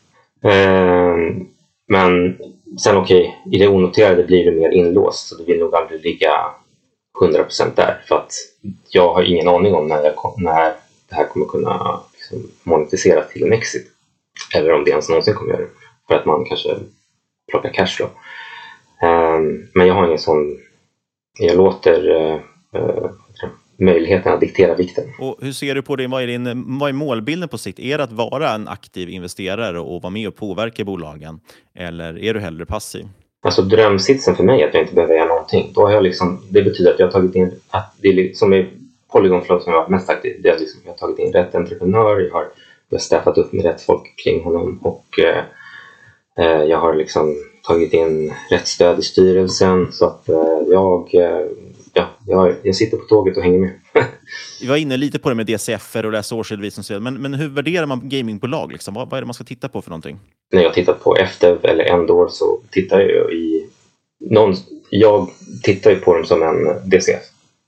Men sen i det onoterade blir det mer inlåst, så det vill nog aldrig ligga 100% där, för att jag har ingen aning om när det här kommer kunna liksom monetiseras till en exit. Eller om det ens någonsin kommer göra det. För att man kanske plockar cashflow. Men jag har ingen sån... Jag låter möjligheten att diktera vikten. Och hur ser du på det? Vad är målbilden på sikt? Är det att vara en aktiv investerare och vara med och påverka bolagen? Eller är du hellre passiv? Alltså drömsitsen för mig är att jag inte behöver göra någonting. Då har jag liksom, det betyder att jag har tagit in... Att det är liksom i Polygon Flow som jag har mest aktiv. Det är liksom, jag har tagit in rätt entreprenör. Jag har staffat upp med rätt folk kring honom, och jag har liksom tagit in rätt stöd i styrelsen, så att jag sitter på tåget och hänger med. Vi var inne lite på det med DCF:er och läsa årsredovisning, men hur värderar man gamingbolag? Liksom? Vad är det man ska titta på för någonting? När jag tittar på FDev eller Endor så tittar jag jag tittar ju på dem som en DCF.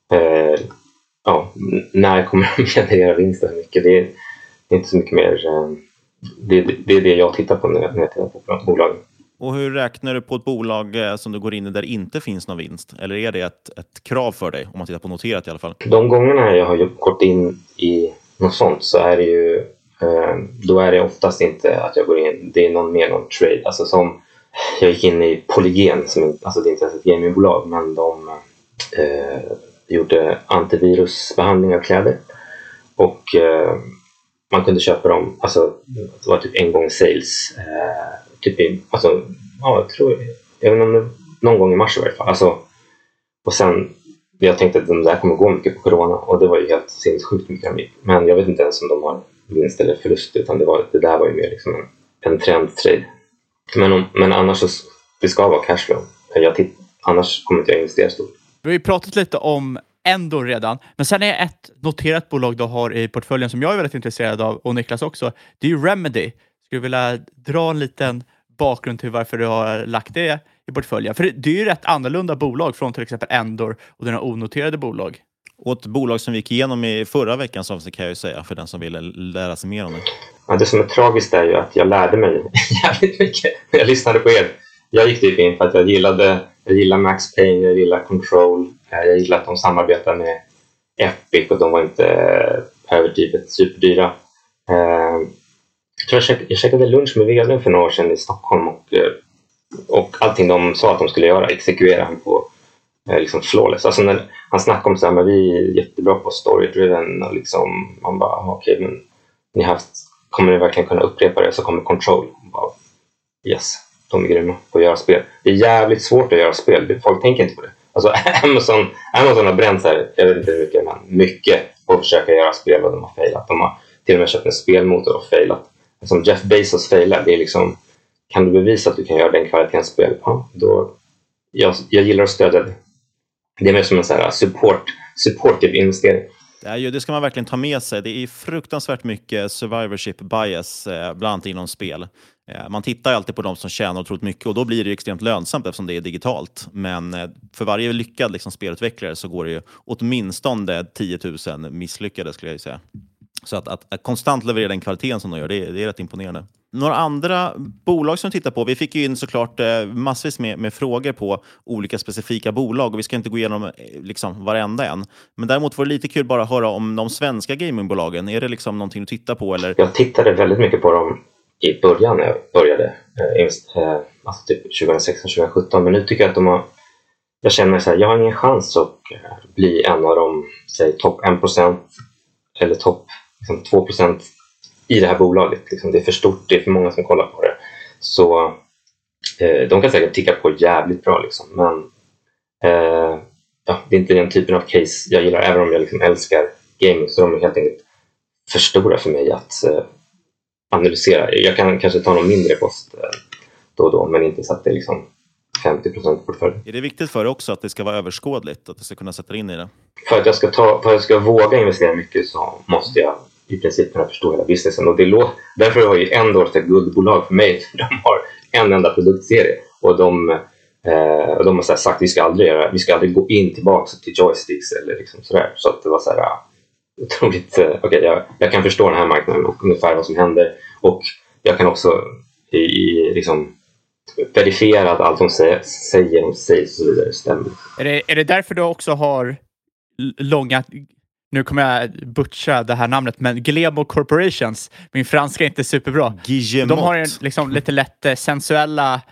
När kommer de generera vinst? Hur mycket? Det är inte så mycket mer. Det är det jag tittar på när jag tittar på bolagen. Och hur räknar du på ett bolag som du går in i där inte finns någon vinst? Eller är det ett krav för dig, om man tittar på noterat i alla fall? De gångerna jag har gått in i något sånt så är det ju... Då är det oftast inte att jag går in... Det är någon trade. Alltså som... Jag gick in i Polygen, alltså det är inte ens ett gamingbolag, men de gjorde antivirusbehandling av kläder. Och... man kunde köpa dem, alltså det var typ en gång sales, jag vet inte, någon gång i mars i varje fall. Alltså, och sen, jag tänkte att de där kommer gå mycket på corona, och det var ju helt sinnessjukt mycket. Men jag vet inte ens om de har vinst eller förlust, utan det där var ju mer liksom en trendtrade. Men annars så det ska vara cashflow. Annars kommer inte jag investera stort. Vi har ju pratat lite om Endor redan, men sen är ett noterat bolag du har i portföljen som jag är väldigt intresserad av, och Niklas också. Det är ju Remedy. Skulle du vilja dra en liten bakgrund till varför du har lagt det i portföljen? För det är ju rätt annorlunda bolag från till exempel Endor och dina onoterade bolag. Och ett bolag som vi gick igenom i förra veckan, så kan jag ju säga, för den som ville lära sig mer om det. Ja, det som är tragiskt är ju att jag lärde mig jävligt mycket när jag lyssnade på er. Jag gick typ in för att jag gillar Max Payne, jag gillar Control, jag gillar att de samarbetar med Epic och de var inte överdrivet superdyra. Jag käkade lunch med vdn för några år sedan i Stockholm och allting de sa att de skulle göra exekvera han på liksom flawless. Alltså när han snackade om så här, men vi är jättebra på story-driven och liksom, man bara okej, men kommer ni verkligen kunna upprepa det? Så kommer Control. Bara, yes, de är grymma på att göra spel. Det är jävligt svårt att göra spel. Folk tänker inte på det. Alltså Amazon har bränt här, jag vet inte hur mycket, men mycket på att försöka göra spel och de har failat. De har till och med köpt en spelmotor och failat. Som Jeff Bezos failar, det är liksom, kan du bevisa att du kan göra den kvaliteten spel? Ja, då, jag gillar att stödja det. Det är mer som en så här supportive investering. Det ska man verkligen ta med sig. Det är fruktansvärt mycket survivorship bias, bland annat inom spel. Man tittar alltid på de som tjänar otroligt mycket, och då blir det extremt lönsamt eftersom det är digitalt. Men för varje lyckad liksom spelutvecklare så går det ju åtminstone 10 000 misslyckade, skulle jag säga. Så att konstant leverera den kvaliteten som de gör, det är rätt imponerande. Några andra bolag som tittar på, vi fick ju in såklart massvis med frågor på olika specifika bolag, och vi ska inte gå igenom liksom varenda en. Men däremot var det lite kul bara att höra om de svenska gamingbolagen. Är det liksom någonting du tittar på? Eller? Jag tittade väldigt mycket på dem i början när jag började, alltså typ 2016-2017, men nu tycker jag att jag känner så här, jag har ingen chans att bli en av dem, säg topp 1% eller topp liksom 2% i det här bolaget. Liksom, det är för stort, det är för många som kollar på det. Så de kan säkert ticka på jävligt bra liksom. Men det är inte den typen av case jag gillar, även om jag liksom älskar gaming, så de är helt enkelt för stora för mig att analysera. Jag kan kanske ta någon mindre post då och då, men inte så att det är liksom 50% portfölj. Är det viktigt för dig också att det ska vara överskådligt, att du ska kunna sätta in i det? För att jag ska våga investera mycket så måste jag i princip kunna förstå hela businessen. Och därför har ju Endor ett guldbolag för mig. De har en enda produktserie. Och de har sagt att vi ska aldrig gå in tillbaka till joysticks eller liksom sådär. Så att det var så här otroligt, okej, jag kan förstå den här marknaden och ungefär vad som händer. Och jag kan också liksom verifiera att allt de säger och så vidare stämmer. Är det därför du också har långa, nu kommer jag butcha det här namnet, men Glebo Corporations, min franska är inte superbra. Guillemot. De har liksom lite lätt sensuella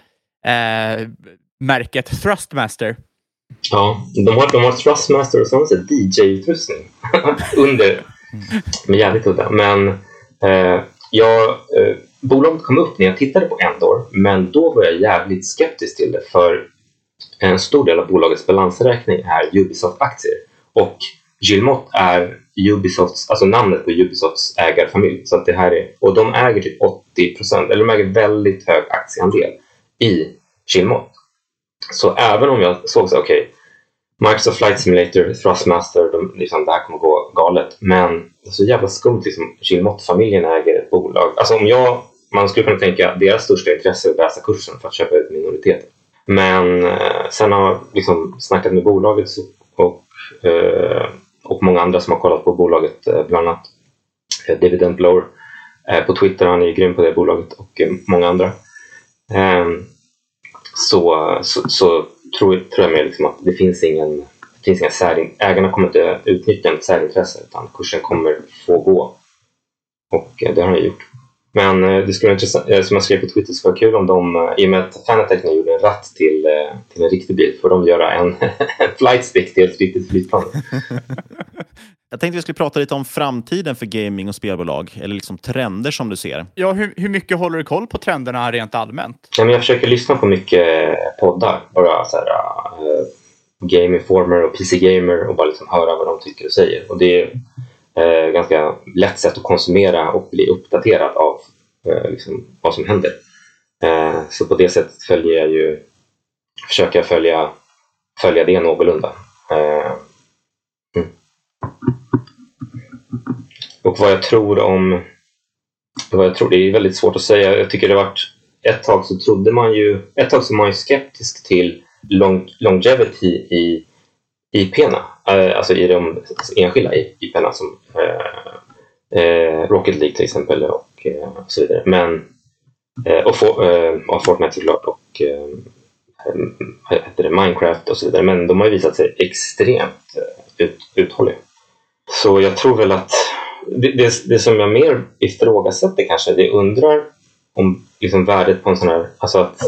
märket Thrustmaster. Ja, de har Thrustmaster och så har de DJ-utrustning under, med jävligt udda. Men bolaget kom upp när jag tittade på Endor, men då var jag jävligt skeptisk till det, för en stor del av bolagets balansräkning är Ubisoft-aktier, och Guillemot är Ubisofts, alltså namnet på Ubisofts ägarfamilj, så att det här är, och de äger typ 80%, eller de äger väldigt hög aktieandel i Guillemot. Så även om jag såg så Microsoft Flight Simulator, Thrustmaster, liksom, det här kommer gå galet, men det är så jävla skumt liksom, Guillemot-familjen äger ett bolag. Alltså man skulle kunna tänka att deras största intresse är att läsa kursen för att köpa ut minoriteter. Men sen har jag liksom snackat med bolaget och många andra som har kollat på bolaget, bland annat Dividend Blower på Twitter, han är grym på det bolaget, och många andra. Så tror jag med liksom att det finns inga ägarna kommer inte utnyttja ett särintresse, utan kursen kommer få gå, och det har jag gjort. Men det skulle vara intressant, som jag skrev på Twitter, skulle vara kul om de, i och med att Fanatec nu gjorde en ratt till en riktig bil, får de göra en flight stick till ett riktigt flygplan. Jag tänkte vi skulle prata lite om framtiden för gaming och spelbolag, eller liksom trender som du ser. Ja, hur mycket håller du koll på trenderna rent allmänt? Ja, men jag försöker lyssna på mycket poddar, bara så här, Game Informer och PC Gamer, och bara liksom höra vad de tycker och säger. Och det ganska lätt sätt att konsumera och bli uppdaterad av liksom, vad som händer. Så på det sättet försöker jag följa det någorlunda. Och vad jag tror, det är väldigt svårt att säga. Jag tycker det har varit ett tag så var man ju skeptisk till longevity i IP-erna, alltså i de enskilda IP-erna som Rocket League till exempel och så vidare. Men och Fortnite såklart och Minecraft och så vidare. Men de har ju visat sig extremt uthålliga. Så jag tror väl att det som jag mer ifrågasätter kanske, det undrar om liksom värdet på en sån här, alltså att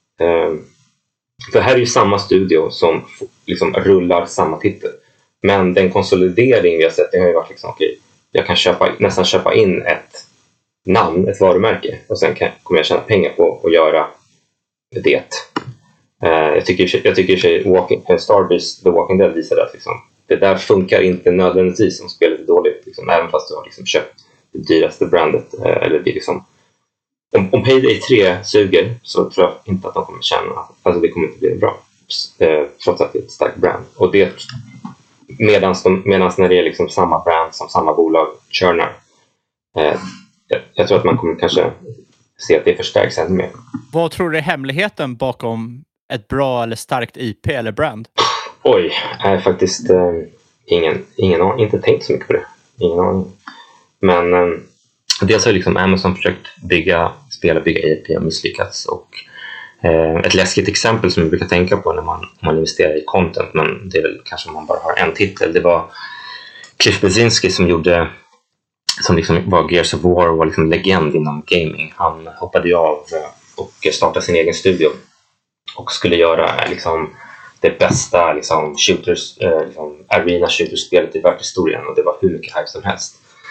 för här är ju samma studio som liksom rullar samma titel, men den konsolidering vi har sett, det har ju varit liksom okej, jag kan nästan köpa in ett namn, ett varumärke, och sen kommer jag tjäna pengar på att göra det. Jag tycker i sig Starbreeze The Walking Dead visade att liksom, det där funkar inte nödvändigtvis om spelet är dåligt, liksom, även fast du har liksom köpt det dyraste brandet. Eller det liksom, om Payday 3 suger, så tror jag inte att de kommer känna, alltså det kommer inte bli bra, trots att det är ett starkt brand. Och det medans när det är liksom samma brand som samma bolag churnar, jag tror att man kommer kanske se att det förstärks ännu mer. Vad tror du är hemligheten bakom ett bra eller starkt IP eller brand? Oj, jag har faktiskt ingen aning, inte tänkt så mycket på det. Ingen aning. Men dels har liksom Amazon försökt bygga IP och misslyckats. Och ett läskigt exempel som jag brukar tänka på när man investerar i content, men det är väl kanske om man bara har en titel. Det var Cliff Bleszinski som liksom var Gears of War och var liksom legend inom gaming. Han hoppade ju av och startade sin egen studio och skulle göra liksom det bästa liksom shooters, liksom arena shooter-spelet i världshistorien, och det var hur mycket hype som helst.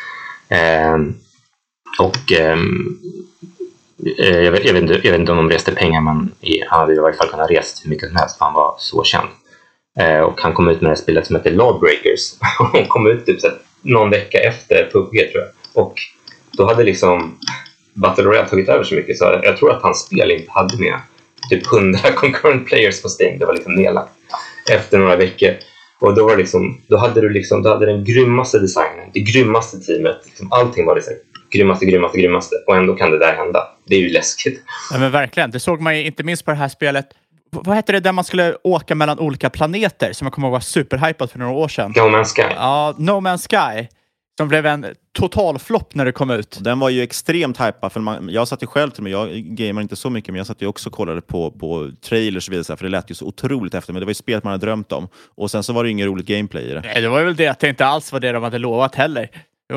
Jag vet inte om de reste pengar, men han hade i varje fall kunnat resa hur mycket som helst, för han var så känd. Och han kom ut med det spelet som heter Lawbreakers. Han kom ut typ så någon vecka efter PUBG, tror jag. Och då hade liksom Battle Royale tagit över så mycket, så jag tror att hans spel inte hade med typ 100 concurrent players på Steam. Det var liksom nedlagt efter några veckor. Och då var det liksom, då hade den grymmaste designen, det grymmaste teamet, liksom allting var det så grymmaste, och ändå kan det där hända. Det är ju läskigt. Ja, men verkligen, det såg man ju inte minst på det här spelet. Vad hette det där man skulle åka mellan olika planeter, som jag kommer ihåg var superhypat för några år sedan? No Man's Sky. Ja, No Man's Sky. Som blev en total flopp när det kom ut. Den var ju extremt hypad. För jag satt ju själv till mig, jag gamer inte så mycket, men jag satt ju också och kollade på trailers och vidare, för det lät ju så otroligt efter. Men det var ju spelet man hade drömt om. Och sen så var det ju ingen roligt gameplay i det. Nej, det var väl det att det inte alls var det de hade lovat heller.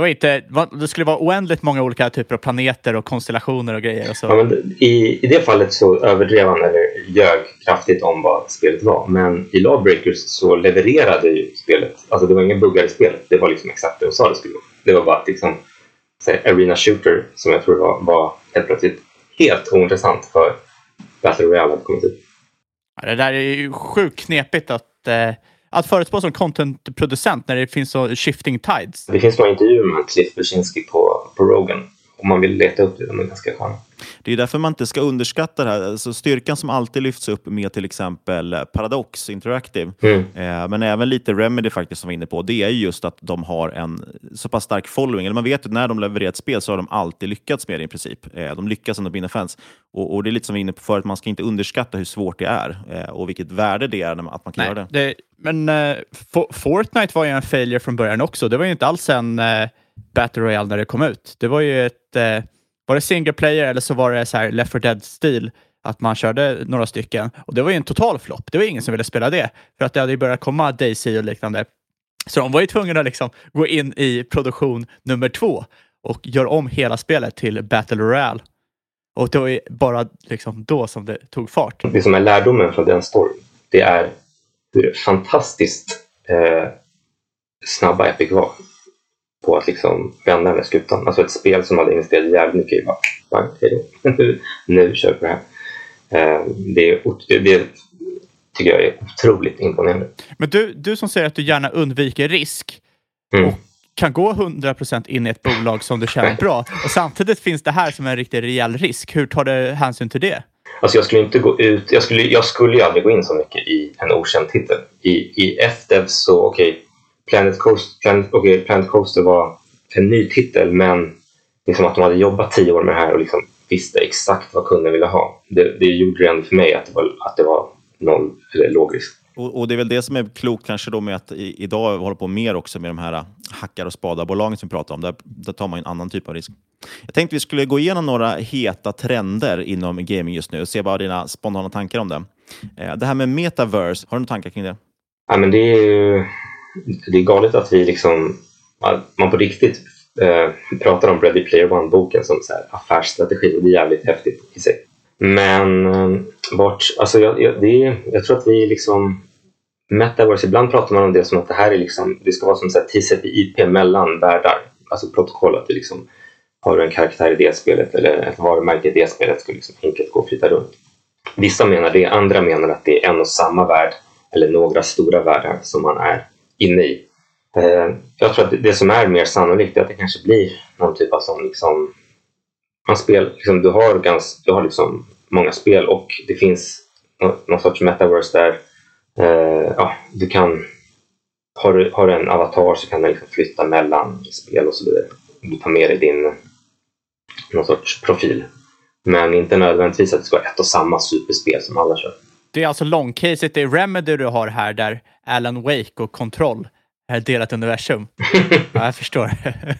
Det skulle vara oändligt många olika typer av planeter och konstellationer och grejer. Och så. Ja, men i det fallet så överdrev han eller ljög kraftigt om vad spelet var. Men i Lawbreakers så levererade ju spelet. Alltså det var ingen buggar i spelet. Det var liksom exakt det de sa det skulle vara. Det var bara liksom arena shooter som jag tror var helt plötsligt helt ointressant för Battle Royale att komma ut. Ja, det där är ju sjukt knepigt att förutspå som contentproducent när det finns så shifting tides. Det finns några intervjuer med Cliff Bleszinski på Rogan. Om man vill leta upp det, de är ganska sköna. Det är därför man inte ska underskatta det här. Alltså styrkan som alltid lyfts upp med till exempel Paradox Interactive. Men även lite Remedy faktiskt som vi är inne på. Det är just att de har en så pass stark following. Eller man vet att när de levererar ett spel så har de alltid lyckats med det i princip. De lyckas ändå vinna fans. Och det är lite som vi är inne på förut. Man ska inte underskatta hur svårt det är. Och vilket värde det är att man kan göra det. Men Fortnite var ju en failure från början också. Det var ju inte alls en Battle Royale när det kom ut. Det var ju var det single player eller så var det så här Left 4 Dead-stil att man körde några stycken. Och det var ju en total flopp. Det var ingen som ville spela det. För att det hade ju börjat komma Daisy och liknande. Så de var ju tvungna att liksom gå in i produktion nummer 2 och göra om hela spelet till Battle Royale. Och det var ju bara liksom då som det tog fart. Det som är lärdomen från den storyn, det är hur fantastiskt snabba Epic var på att liksom vända den skutan. Alltså ett spel som hade investerat jävligt mycket i nu kör vi det här. Det tycker jag är otroligt imponerande. Men du som säger att du gärna undviker risk och kan gå 100% in i ett bolag som du känner bra. Och samtidigt finns det här som en riktigt rejäl risk. Hur tar du hänsyn till det? Alltså jag skulle inte gå ut, jag skulle ju aldrig gå in så mycket i en okänd titel. I FDev så Planet Coaster var en ny titel, men liksom att de hade jobbat 10 år med det här och liksom visste exakt vad kunden ville ha. Det gjorde det ändå för mig att det var noll eller låg risk. Och det är väl det som är klokt kanske då med att idag håller på mer också med de här hackar- och spadarbolagen som vi pratar om. Där tar man en annan typ av risk. Jag tänkte vi skulle gå igenom några heta trender inom gaming just nu och se bara dina spontana tankar om det. Det här med metaverse, har du några tankar kring det? Ja, men det är galet att vi liksom, man på riktigt pratar om Ready Player One-boken som så här affärsstrategi, och det är jävligt häftigt i sig. Men jag tror att vi liksom metaverse, ibland pratar man om det som att det här är liksom, det ska vara som så här TCP/IP mellan världar, alltså protokoll, att du liksom har en karaktär i det spelet eller ett varumärke i det spelet ska liksom enkelt gå och flytta runt. Vissa menar det, andra menar att det är en och samma värld eller några stora världar som man är inne i. Jag tror att det som är mer sannolikt är att det kanske blir någon typ av sån liksom, man spel, liksom, du har liksom många spel och det finns någon sorts metaverse där du kan har du en avatar så kan du liksom flytta mellan spel och så vidare. Du tar med dig din någon sorts profil. Men inte nödvändigtvis att det ska vara ett och samma superspel som alla kör. Det är alltså långcaset, det är Remedy du har här där Alan Wake och Control är delat universum. Ja, jag förstår.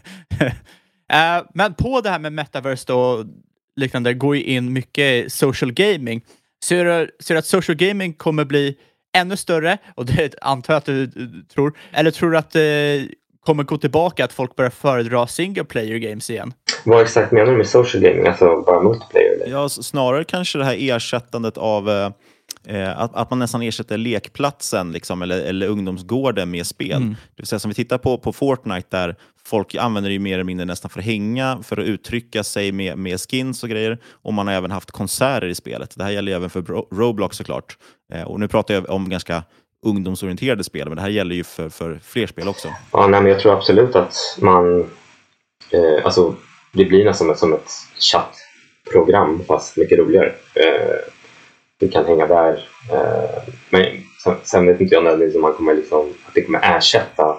Men på det här med metaverse då, liknande, går ju in mycket social gaming. Ser du att social gaming kommer bli ännu större? Och det antar jag att du tror. Eller tror du att det kommer gå tillbaka, att folk börjar föredra single player games igen? Vad exakt menar du med social gaming? Alltså bara multiplayer? Eller? Ja, snarare kanske det här ersättandet av att man nästan ersätter lekplatsen liksom, eller ungdomsgården med spel. Det vill säga som vi tittar på Fortnite där folk använder det mer eller mindre nästan för att hänga, för att uttrycka sig med skins och grejer. Och man har även haft konserter i spelet. Det här gäller även för Roblox såklart. Och nu pratar jag om ganska ungdomsorienterade spel, men det här gäller ju för fler spel också. Ja, nej, men jag tror absolut att man alltså det blir nästan som ett chattprogram fast mycket roligare. Du kan hänga där. Men sen vet inte jag när man kommer liksom, att det kommer ersätta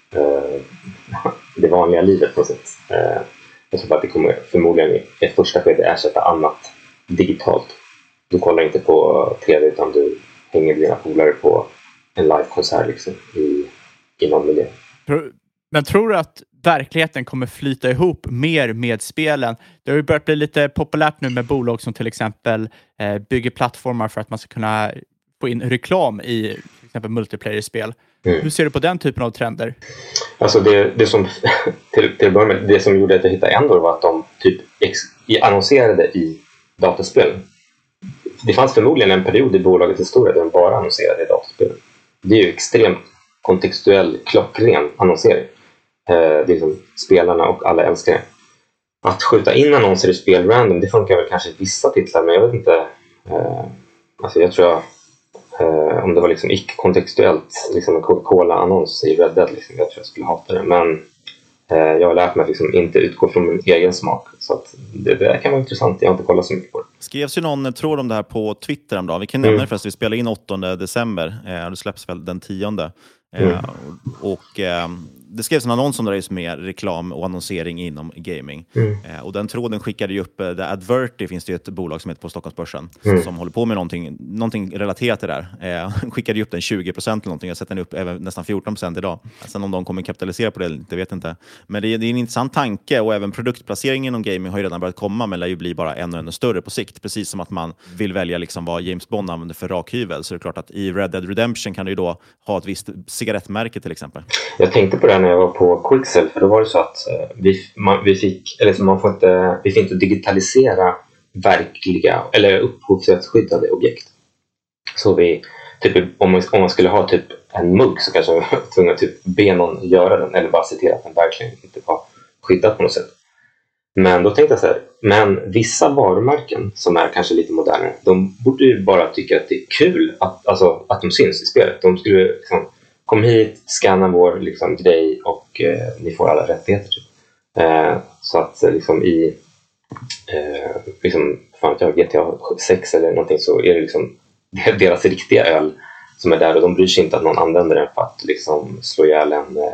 det vanliga livet på sätt. Jag tror att det kommer förmodligen i ett första skede ersätta annat digitalt. Du kollar inte på tv utan du hänger med dina polare på en livekonsert liksom, i någon miljö. Men tror du att verkligheten kommer flyta ihop mer med spelen? Det har ju börjat bli lite populärt nu med bolag som till exempel bygger plattformar för att man ska kunna få in reklam i till exempel multiplayer-spel. Hur ser du på den typen av trender? Alltså det som till början med, det som gjorde att jag hittade Endor var att de typ annonserade i dataspel. Det fanns förmodligen en period i bolagets historia där de bara annonserade i dataspel. Det är ju extremt kontextuell, klockren annonsering. Det är liksom spelarna och alla älskar det. Att skjuta in annonser i spel random, det funkar väl kanske i vissa titlar, men jag vet inte. Alltså jag tror om det var liksom icke-kontextuellt, liksom en Coca-Cola-annons i Red Dead, liksom, jag tror jag skulle hata det. Men jag har lärt mig att liksom inte utgå från min egen smak. Så att det kan vara intressant, jag har inte kollat så mycket på det. Skrevs ju någon tråd om det här på Twitter om dagen. Vi kan nämna det först, vi spelar in 8 december. Det släpps väl den 10. Det skrevs en annons om det just med reklam och annonsering inom gaming. Och den tråden skickade ju upp The Adverty, finns det ju ett bolag som heter på Stockholmsbörsen som håller på med någonting relaterat till det där. Skickade ju upp den 20% eller någonting. Jag har sett den upp även nästan 14% idag. Sen om de kommer kapitalisera på det vet inte. Men det är en intressant tanke, och även produktplaceringen inom gaming har ju redan börjat komma, men lär ju bli bara ännu större på sikt. Precis som att man vill välja liksom vad James Bond använder för rakhyvel. Så det är klart att i Red Dead Redemption kan du ju då ha ett visst cigarettmärke till exempel. Jag tänkte på det när jag var på Quixel, för då var det så att vi fick inte digitalisera verkliga eller upphovsrättsskyddade objekt. Så vi typ, om man skulle ha typ en mugg så kanske man var tvungen att typ be någon göra den, eller bara se till att den verkligen inte var skyddad på något sätt. Men då tänkte jag så här, men vissa varumärken som är kanske lite modernare, de borde ju bara tycka att det är kul att de syns i spelet. De skulle liksom, kom hit, scanna vår liksom, grej och och ni får alla rättigheter typ. Så att liksom i liksom, GTA 6 eller någonting, så är det liksom deras riktiga öl som är där, och de bryr sig inte att någon använder den för att liksom slå ihjäl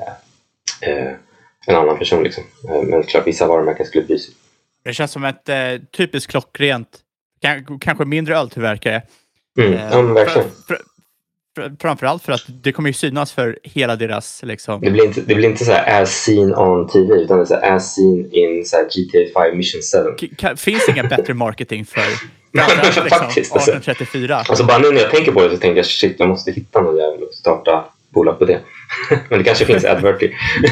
en annan person liksom. Men klart vissa varumärken skulle bry sig. Det känns som ett typiskt klockrent, kanske mindre öltillverkare. Ja, verkligen. Framförallt för att det kommer ju synas för hela deras liksom... Det blir inte så här as seen on TV, utan det är så här as seen in så här GTA 5 Mission 7. Finns inga bättre marketing för liksom, faktiskt, 1834. Alltså bara nu när jag tänker på det så tänker jag shit, jag måste hitta någon jävla och starta bolag på det. Men det kanske finns adverty.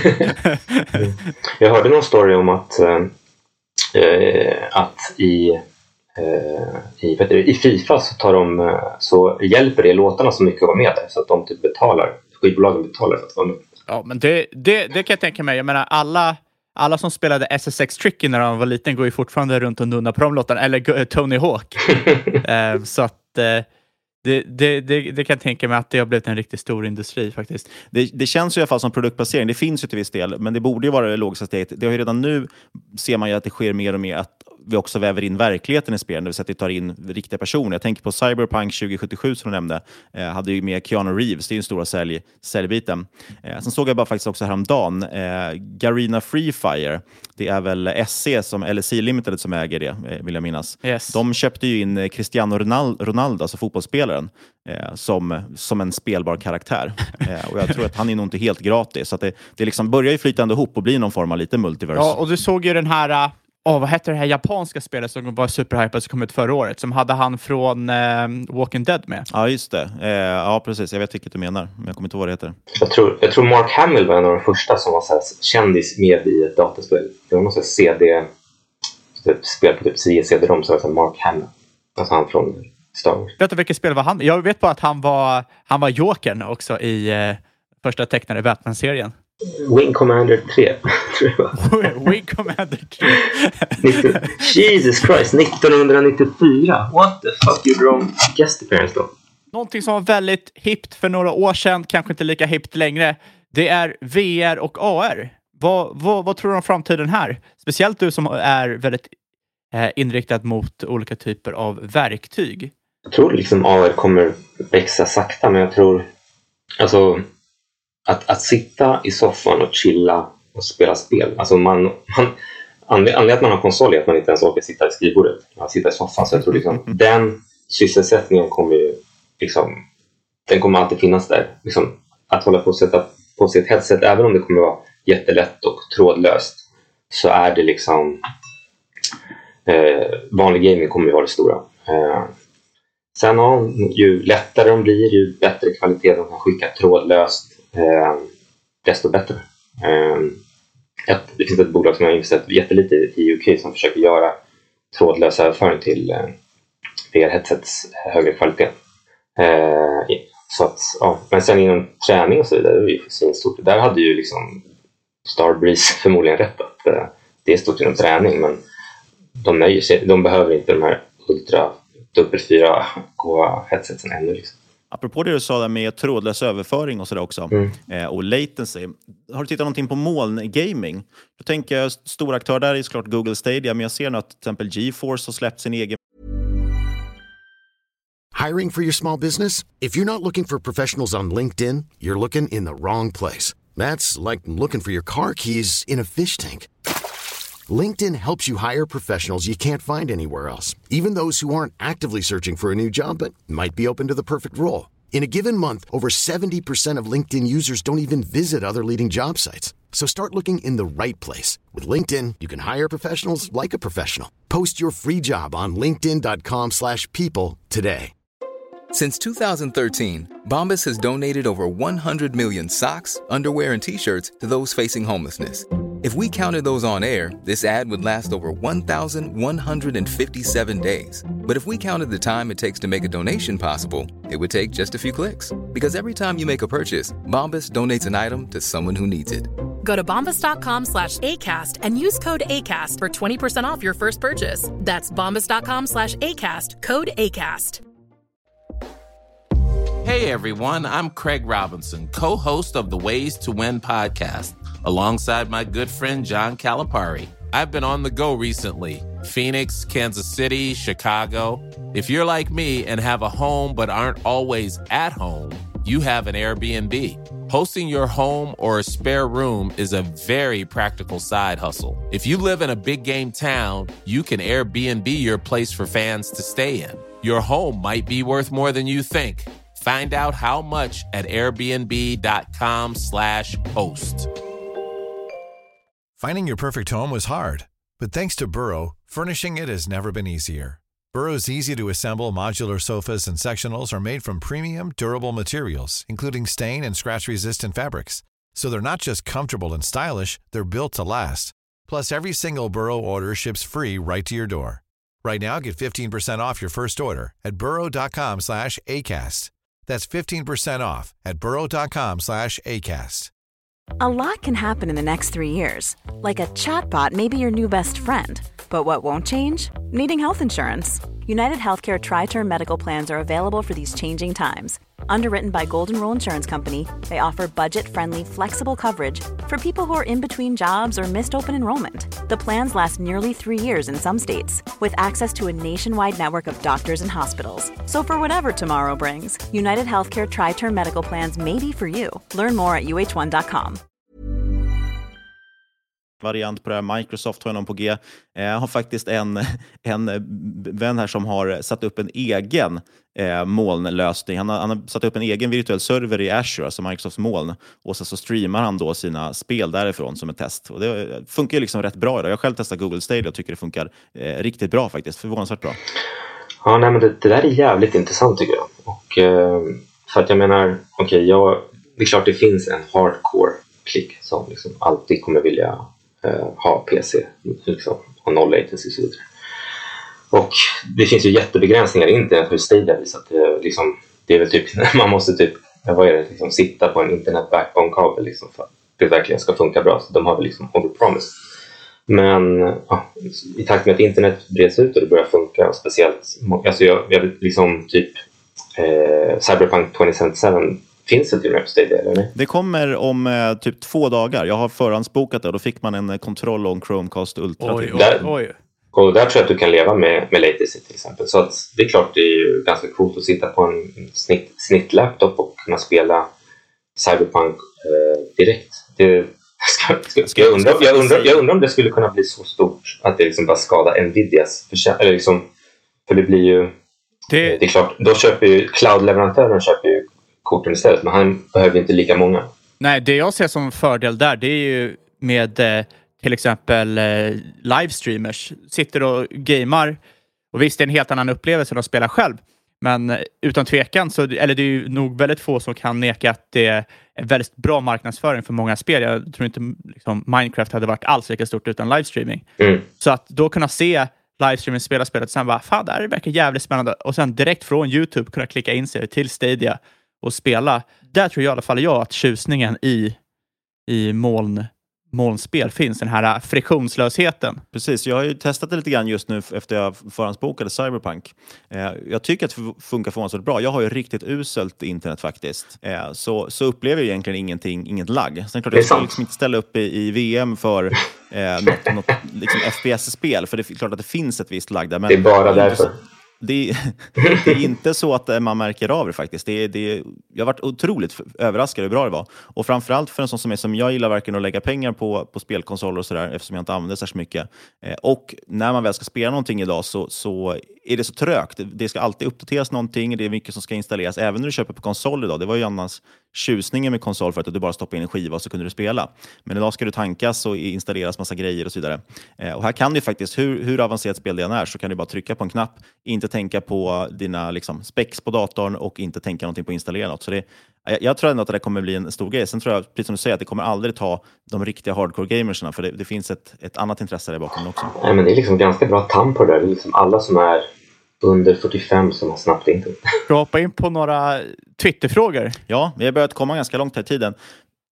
Jag hörde någon story om att i FIFA så hjälper det låtarna så mycket att vara med där, så att de typ skivbolagen betalar för att vara med. Ja, men det kan jag tänka mig. Jag menar, alla som spelade SSX Tricky när de var liten går ju fortfarande runt och nunnar på de låtarna, eller Tony Hawk. Så att det kan jag tänka mig att det har blivit en riktigt stor industri faktiskt. Det känns ju i alla fall som produktplacering. Det finns ju till viss del, men det borde ju vara det logiska steget. Det har ju redan nu, ser man ju att det sker mer och mer att vi också väver in verkligheten i spelen, det vill säga att vi tar in riktiga personer. Jag tänker på Cyberpunk 2077 som du nämnde, hade ju med Keanu Reeves, det är ju en stora säljbiten. Sen såg jag bara faktiskt också häromdagen Garena Free Fire, det är väl SC som LSI Limited som äger det, vill jag minnas. Yes. De köpte ju in Cristiano Ronaldo, alltså fotbollsspelaren, som en spelbar karaktär. Och jag tror att han är nog inte helt gratis, så att det liksom börjar ju flyta ändå ihop och bli någon form av lite multiverse. Ja, och du såg ju den här vad heter det här japanska spelet som var superhypad som kom ut förra året, som hade han från Walking Dead med. Ja, just det. Ja, precis. Jag vet vilket du menar, men jag kommer inte ihåg vad det heter. Jag tror Mark Hamill var en av de första som var så här kändis med i ett dataspel. Det var någon sån CD, spel på typ 10 CD-rom, så var det Mark Hamill. Alltså han från Star Wars. Vet du vilket spel var han? Jag vet bara att han var Jokern också i första tecknade Batman-serien. Wing Commander 3, tror jag. Wing Commander 3. Jesus Christ, 1994. What the fuck gjorde de guest appearance då? Någonting som var väldigt hippt för några år sedan, kanske inte lika hippt längre, det är VR och AR. Vad tror du om framtiden här? Speciellt du som är väldigt inriktad mot olika typer av verktyg. Jag tror liksom AR kommer växa sakta, men jag tror alltså att sitta i soffan och chilla och spela spel. Alltså anledningen att man har konsol är att man inte ens orkar sitta i skrivbordet. Man sitter i soffan, så jag tror liksom den sysselsättningen kommer ju liksom, den kommer alltid finnas där. Liksom, att hålla på att sätta på sig ett headset, även om det kommer vara jättelätt och trådlöst, så är det liksom vanlig gaming kommer ju vara det stora. Sen ju lättare de blir, ju bättre kvalitet de kan skicka trådlöst, desto bättre. Det finns ett bolag som har investerat jättelite i UK som försöker göra trådlös överföring till VR-headsets högre kvalitet. Så att, ja. Men sen inom träning och så vidare, det är ju stort. Där hade ju liksom Starbreeze förmodligen rätt att det är stort inom träning, men de nöjer sig, de behöver inte de här ultra dubbel 4K headsetsen ännu liksom. Apropå det du sa där med trådlös överföring och sådär också, och latency. Har du tittat någonting på molngaming? Då tänker jag, stora aktörer där är såklart Google Stadia, men jag ser nu att till exempel GeForce har släppt sin egen. Hiring for your small business? If you're not looking for professionals on LinkedIn, you're looking in the wrong place. That's like looking for your car keys in a fish tank. LinkedIn helps you hire professionals you can't find anywhere else, even those who aren't actively searching for a new job but might be open to the perfect role. In a given month, over 70% of LinkedIn users don't even visit other leading job sites. So start looking in the right place. With LinkedIn, you can hire professionals like a professional. Post your free job on linkedin.com/people today. Since 2013, Bombas has donated over 100 million socks, underwear, and T-shirts to those facing homelessness. If we counted those on air, this ad would last over 1,157 days. But if we counted the time it takes to make a donation possible, it would take just a few clicks. Because every time you make a purchase, Bombas donates an item to someone who needs it. Go to bombas.com/ACAST and use code ACAST for 20% off your first purchase. That's bombas.com/ACAST, code ACAST. Hey everyone, I'm Craig Robinson, co-host of the Ways to Win podcast. alongside my good friend John Calipari. I've been on the go recently. Phoenix, Kansas City, Chicago. If you're like me and have a home but aren't always at home, you have an Airbnb. Hosting your home or a spare room is a very practical side hustle. If you live in a big game town, you can Airbnb your place for fans to stay in. Your home might be worth more than you think. Find out how much at airbnb.com/host. Finding your perfect home was hard, but thanks to Burrow, furnishing it has never been easier. Burrow's easy-to-assemble modular sofas and sectionals are made from premium, durable materials, including stain and scratch-resistant fabrics. So they're not just comfortable and stylish, they're built to last. Plus, every single Burrow order ships free right to your door. Right now, get 15% off your first order at burrow.com/ACAST. That's 15% off at burrow.com/ACAST. A lot can happen in the next 3 years. Like a chatbot may be your new best friend. But what won't change? Needing health insurance. United Healthcare Tri-Term Medical Plans are available for these changing times. Underwritten by Golden Rule Insurance Company, they offer budget-friendly, flexible coverage for people who are in between jobs or missed open enrollment. The plans last nearly 3 years in some states, with access to a nationwide network of doctors and hospitals. So for whatever tomorrow brings, United Healthcare Tri-Term Medical Plans may be for you. Learn more at uh1.com. Variant på det här. Microsoft har någon på G. Jag har faktiskt en vän här som har satt upp en egen molnlösning. Han har satt upp en egen virtuell server i Azure, alltså Microsofts moln. Och så streamar han då sina spel därifrån som ett test. Och det funkar ju liksom rätt bra idag. Jag har själv testat Google Stadia och tycker det funkar riktigt bra faktiskt. Förvånansvärt bra. Ja, nej, men det där är jävligt intressant tycker jag. Och för att jag menar, det är klart det finns en hardcore-klick som liksom alltid kommer vilja ha PC liksom, och noll latency och så vidare. Och det finns ju jättebegränsningar i internet för Stadia, så att det är väl typ, man måste typ, liksom, sitta på en internet backbone-kabel liksom, för att det verkligen ska funka bra. Så de har väl liksom overpromised. Men i takt med att internet breds ut och det börjar funka, och speciellt, alltså jag liksom typ Cyberpunk 2077 finns det till och med på Stadia, eller nej? Det kommer om typ 2 dagar. Jag har förhandsbokat det och då fick man en kontroll och en Chromecast Ultra. Oj. Och där tror jag att du kan leva med latency till exempel. Så att det är klart det är ju ganska coolt att sitta på en snittlaptop och kunna spela Cyberpunk direkt. Jag undrar om det skulle kunna bli så stort att det liksom bara skadar Nvidias eller liksom, för det blir ju det är klart, då köper ju cloud-leverantören ju korten istället, men han behöver inte lika många. Nej, det jag ser som fördel där, det är ju med till exempel livestreamers. Sitter och gamar, och visst det är en helt annan upplevelse än att spela själv, men utan tvekan så, eller det är ju nog väldigt få som kan neka att det är väldigt bra marknadsföring för många spel. Jag tror inte liksom, Minecraft hade varit alls lika stort utan livestreaming. Så att då kunna se livestreaming spela spelet och sen bara, fan det här verkar jävligt spännande, och sen direkt från YouTube kunna klicka in sig till Stadia och spela. Där tror jag i alla fall att tjusningen i molnspel finns, den här friktionslösheten. Precis, jag har ju testat det lite grann just nu efter jag förhandsbokade Cyberpunk. Jag tycker att det funkar förvånansvärt bra. Jag har ju riktigt uselt internet faktiskt. Så upplever jag egentligen inget lagg. Sen klart jag ska liksom inte ställa upp i VM för något liksom FPS-spel, för det är klart att det finns ett visst lagg där. Men det är bara därför. Det är inte så att man märker av det faktiskt. Jag har varit otroligt överraskad hur bra det var. Och framförallt för en sån som är som jag gillar verkligen att lägga pengar på spelkonsoler och sådär, eftersom jag inte använder så mycket. Och när man väl ska spela någonting idag så är det så trögt. Det ska alltid uppdateras någonting. Det är mycket som ska installeras. Även när du köper på konsol idag. Det var ju annars tjusningen med konsol för att du bara stoppar in en skiva och så kunde du spela. Men idag ska du tankas och installeras massa grejer och så vidare. Och här kan du faktiskt, hur avancerat spel det än är, så kan du bara trycka på en knapp, inte tänka på dina liksom, specs på datorn och inte tänka någonting på att installera något. Så jag tror ändå att det kommer bli en stor grej. Sen tror jag, precis som du säger, att det kommer aldrig ta de riktiga hardcore-gamersna, för det finns ett annat intresse där bakom också. Nej, men det är liksom ganska bra tam på det där. Det är liksom alla som är under 45 som har snabbt internet. Ska hoppa in på några Twitter-frågor? Ja, vi har börjat komma ganska långt här i tiden.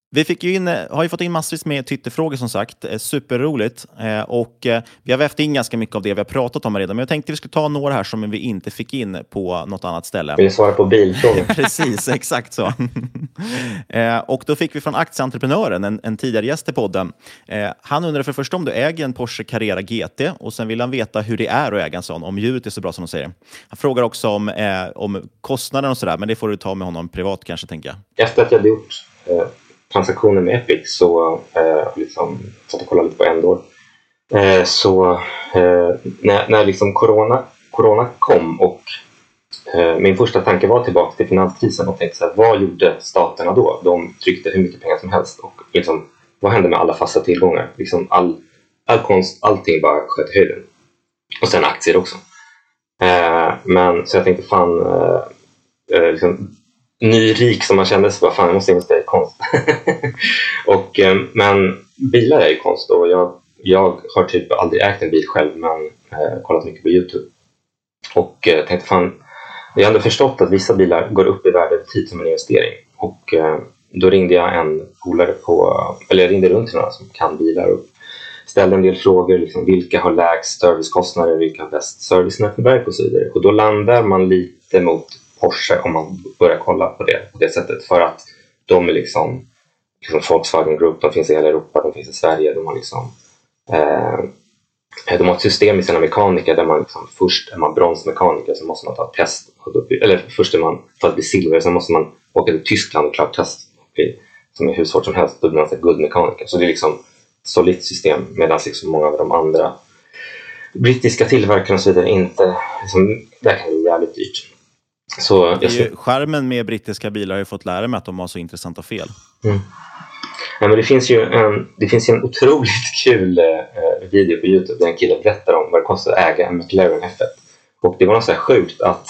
Har ju fått in massvis med Twitterfrågor som sagt. Superroligt. Och vi har vävt in ganska mycket av det vi har pratat om redan. Men jag tänkte vi skulle ta några här som vi inte fick in på något annat ställe. Vill du svara på bilfrågor? Precis, exakt så. Och då fick vi från Aktieentreprenören, en tidigare gäst i podden. Han undrar för först om du äger en Porsche Carrera GT. Och sen vill han veta hur det är att äga en sån. Om ljudet är så bra som de säger. Han frågar också om kostnaden och sådär. Men det får du ta med honom privat kanske, tänker jag. Efter att jag hade gjort transaktioner med Epic så liksom satt och kollade lite på Endor. När liksom corona kom och min första tanke var tillbaka till finanskrisen och tänkte så här, vad gjorde staterna då? De tryckte hur mycket pengar som helst och liksom, vad hände med alla fasta tillgångar? Liksom all konst, allting bara sköt i höjden. Och sen aktier också. Men så jag tänkte liksom, nyrik som man kände sig, fan jag måste investera i konst. Men bilar är ju konst och jag har typ aldrig ägt en bil själv men kollat mycket på YouTube. Och tänkte jag har ändå förstått att vissa bilar går upp i värde över tid som en investering. Och då ringde jag en polare jag ringde runt till några som kan bilar och ställde en del frågor, liksom, vilka har lägst servicekostnader, vilka har bäst servicenätverk och så vidare. Och då landar man lite mot Porsche om man börjar kolla på det sättet, för att de är liksom Volkswagen Group, de finns i hela Europa, de finns i Sverige, de har liksom de har ett system i sina mekaniker där man liksom, först är man bronsmekaniker så måste man ta ett test, eller först är man, för att bli silver så måste man åka till Tyskland och klara test som är hur svårt som helst, då blir man en guldmekaniker. Så det är liksom solidt system, medan liksom många av de andra brittiska tillverkarna och så vidare inte, liksom, där kan det bli jävligt dyrt. Så skärmen med brittiska bilar har ju fått lära mig att de har så intressanta fel. Ja, men det finns ju en otroligt kul video på YouTube där en kille berättar om vad det kostar att äga en McLaren F1. Och det var något så här sjukt att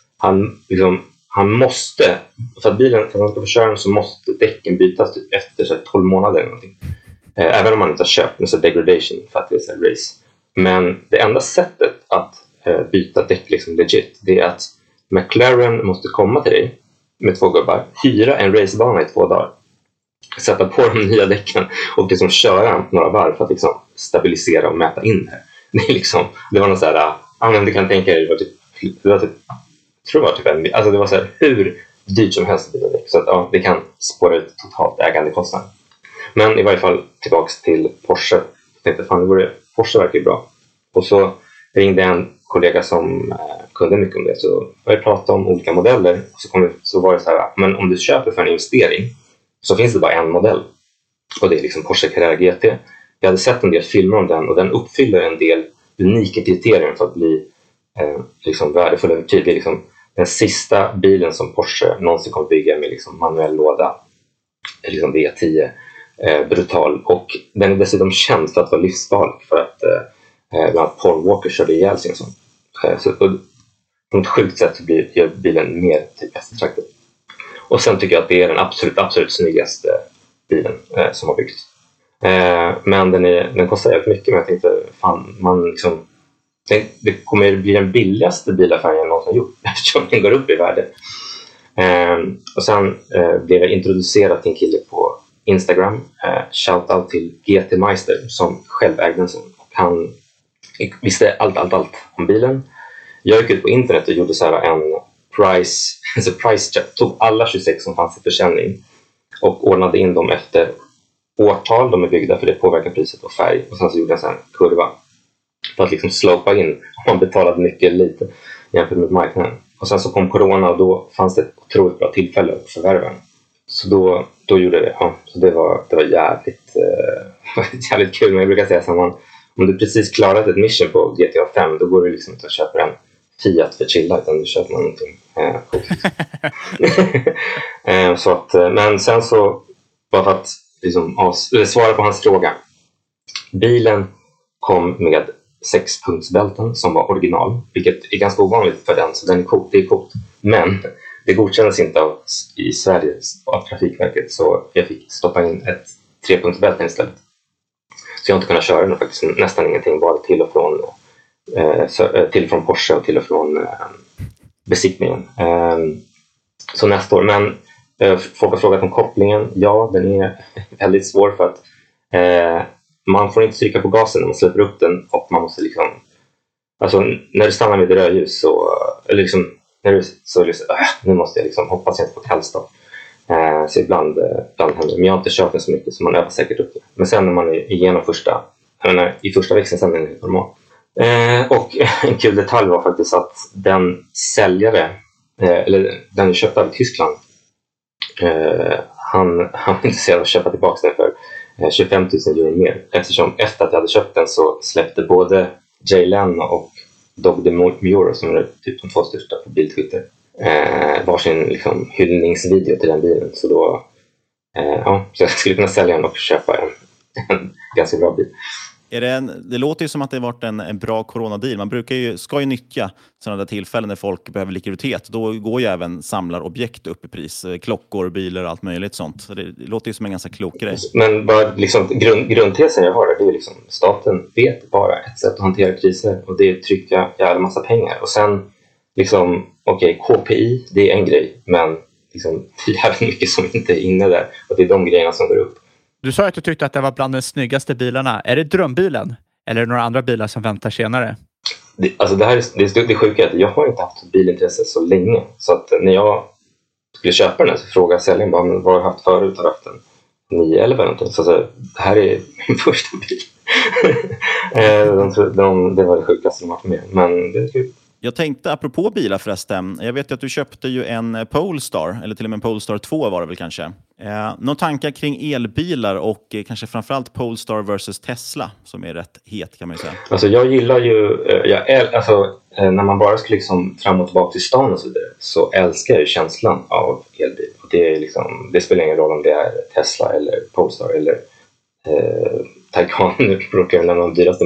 han måste, för att bilen, för att man ska få köra den så måste däcken bytas typ efter så 12 månader eller någonting. Även om man inte har köpt med så degradation för att det är så race. Men det enda sättet att byta däck liksom legit, det är att McLaren måste komma till dig med 2 gubbar, hyra en racebana i 2 dagar, sätta på de nya däcken och liksom köra några varv för att liksom stabilisera och mäta in det. Det är liksom, det var något så här, men du kan tänka dig, det var så här hur dyrt som helst, så att det kan spåra ut totalt ägandekostnad. Men i varje fall tillbaks till Porsche. Jag tänkte, Porsche verkar ju bra. Och så ringde en kollega som kunde mycket om det. Så jag pratade om olika modeller. Och så var det så här, men om du köper för en investering så finns det bara en modell. Och det är liksom Porsche Carrera GT. Jag hade sett en del filmer om den och den uppfyller en del unika kriterier för att bli liksom värdefull över tid. Det är liksom den sista bilen som Porsche någonsin kommer bygga med liksom manuell låda. Liksom V10. Brutal. Och den är dessutom känd för att vara livsfarlig. För att bland annat Paul Walker körde ihjäl sin sån. Så på ett sjukt sätt så blir bilen mer typ eftertraktad. Och sen tycker jag att det är den absolut snyggaste bilen som har byggts. Men den kostar jävligt mycket. Men jag tänkte, det kommer bli den billigaste bilaffären jag någonsin gjort. Eftersom den går upp i värde. Och sen blev jag introducerad till en kille på Instagram. Shoutout till GT Meister som själv ägde en sån. Han visste allt om bilen. Jag gick ut på internet och gjorde så här en price check. Tog alla 26 som fanns i försäljning och ordnade in dem efter årtal de är byggda, för det påverkar priset och färg. Och sen så gjorde jag en sån här kurva för att liksom slopa in om man betalade mycket eller lite jämfört med marknaden. Och sen så kom corona och då fanns det ett otroligt bra tillfälle att förvärva. Så då gjorde det. Ja, så det var jävligt kul. Men jag brukar säga så här, om du precis klarat ett mission på GTA 5, då går du liksom inte och köper en Fiat för chilla, utan du köper någonting så att, men sen så, bara för att liksom, svara på hans fråga. Bilen kom med 6-punktsbälten som var original, vilket är ganska ovanligt för den, så den är coolt, det är coolt. Men det godkändes inte i Sverige av Trafikverket, så jag fick stoppa in ett 3-punktsbälten istället. Så jag har inte kunnat köra den faktiskt nästan ingenting, bara till och från Porsche och till och från besiktningen. Så nästa år, men Folk har frågat om kopplingen. Ja, den är väldigt svår för att man får inte trycka på gasen när man släpper upp den, och man måste liksom, alltså när du stannar vid rödljus så, eller liksom när du så liksom, nu måste jag liksom, hoppas jag inte på kallstart. Så ibland händer det. Men jag har inte kört den så mycket, så man övar säkert upp det. Men sen när man är igenom i första växeln, sen är den normal. Och en kul detalj var faktiskt att den säljare, eller den köpte av Tyskland, han var intresserad av att köpa tillbaka den för 25 000 euro mer. Eftersom efter att jag hade köpt den så släppte både Jay Leno och Doug DeMuro, som är typ de två största på biltwitter, varsin liksom hyllningsvideo till den bilen. Så då så jag skulle kunna sälja den och köpa en ganska bra bil. Det låter ju som att det har varit en bra coronadeal. Man ska ju nyttja sådana där tillfällen när folk behöver likviditet. Då går ju även samlarobjekt upp i pris. Klockor, bilar och allt möjligt sånt. Så det låter ju som en ganska klok grej. Men bara liksom, grundtesen jag har, det är liksom, staten vet bara ett sätt att hantera kriser, och det är att trycka jävla massa pengar. Och sen liksom, KPI, det är en grej, men liksom, det är jävligt mycket som inte är inne där. Och det är de grejerna som går upp. Du sa att du tyckte att det var bland de snyggaste bilarna. Är det drömbilen? Eller är det några andra bilar som väntar senare? Det sjuka är att jag har inte haft bilintresse så länge. Så att när jag skulle köpa den så frågade säljaren bara, vad har jag haft förut? Har jag haft en 911 eller någonting? Så det här är min första bil. Det var det sjukaste de har varit med. Men det är kul. Jag tänkte, apropå bilar förresten, jag vet ju att du köpte ju en Polestar, eller till och med en Polestar 2 var det väl kanske. Några tankar kring elbilar och kanske framförallt Polestar versus Tesla, som är rätt het kan man ju säga. Alltså jag gillar ju, när man bara ska liksom fram och tillbaka till stan och så vidare, så älskar jag ju känslan av elbil. Och det är liksom, det spelar ingen roll om det är Tesla eller Polestar eller Taycan, nu råkar jag lämna de dyraste,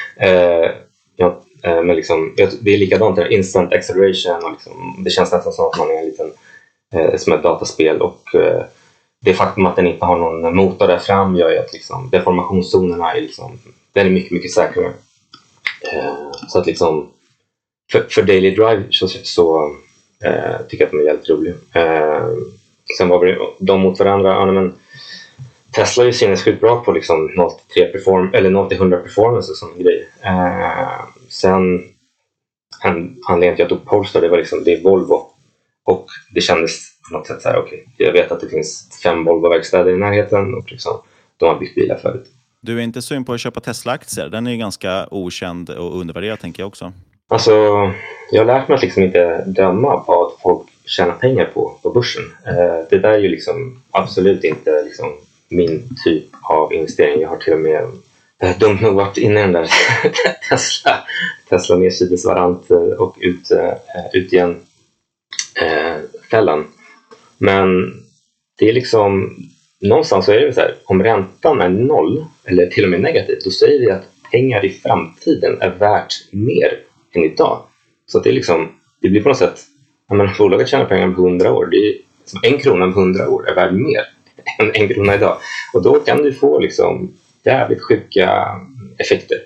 men liksom, det är likadant där, instant acceleration, och liksom, det känns nästan som att man är en liten som ett dataspel, och det faktum att den inte har någon motor där fram gör ju att liksom, deformationszonerna är liksom, den är mycket, mycket säkrare. Så att liksom, för daily drive så tycker jag att de är väldigt roliga. Sen var det de mot varandra, men Tesla är ju sinnessjukt bra på liksom 0-100 performance och sån grej. Sen anledningen till att jag tog Polestar, det är Volvo, och det kändes på något sätt så här, jag vet att det finns 5 Volvo-verkstäder i närheten, och liksom, de har byggt bilar förut. Du är inte sugen på att köpa Tesla-aktier? Den är ju ganska okänd och undervärderad, tänker jag också. Alltså, jag har lärt mig att liksom inte döma vad folk tjänar pengar på börsen. Det där är ju liksom absolut inte liksom min typ av investering. Jag har till och med dumt nog varit inne i den där Tesla nedsidesvarant och ut igen fällan. Men det är liksom, någonstans så är det så här, om räntan är 0 eller till och med negativ, då säger vi att pengar i framtiden är värt mer än idag. Så att det är liksom, det blir på något sätt, när bolaget tjänar pengar på 100 år, det är som 1 krona på 100 år är värd mer än 1 krona idag. Och då kan du få liksom jävligt sjuka effekter.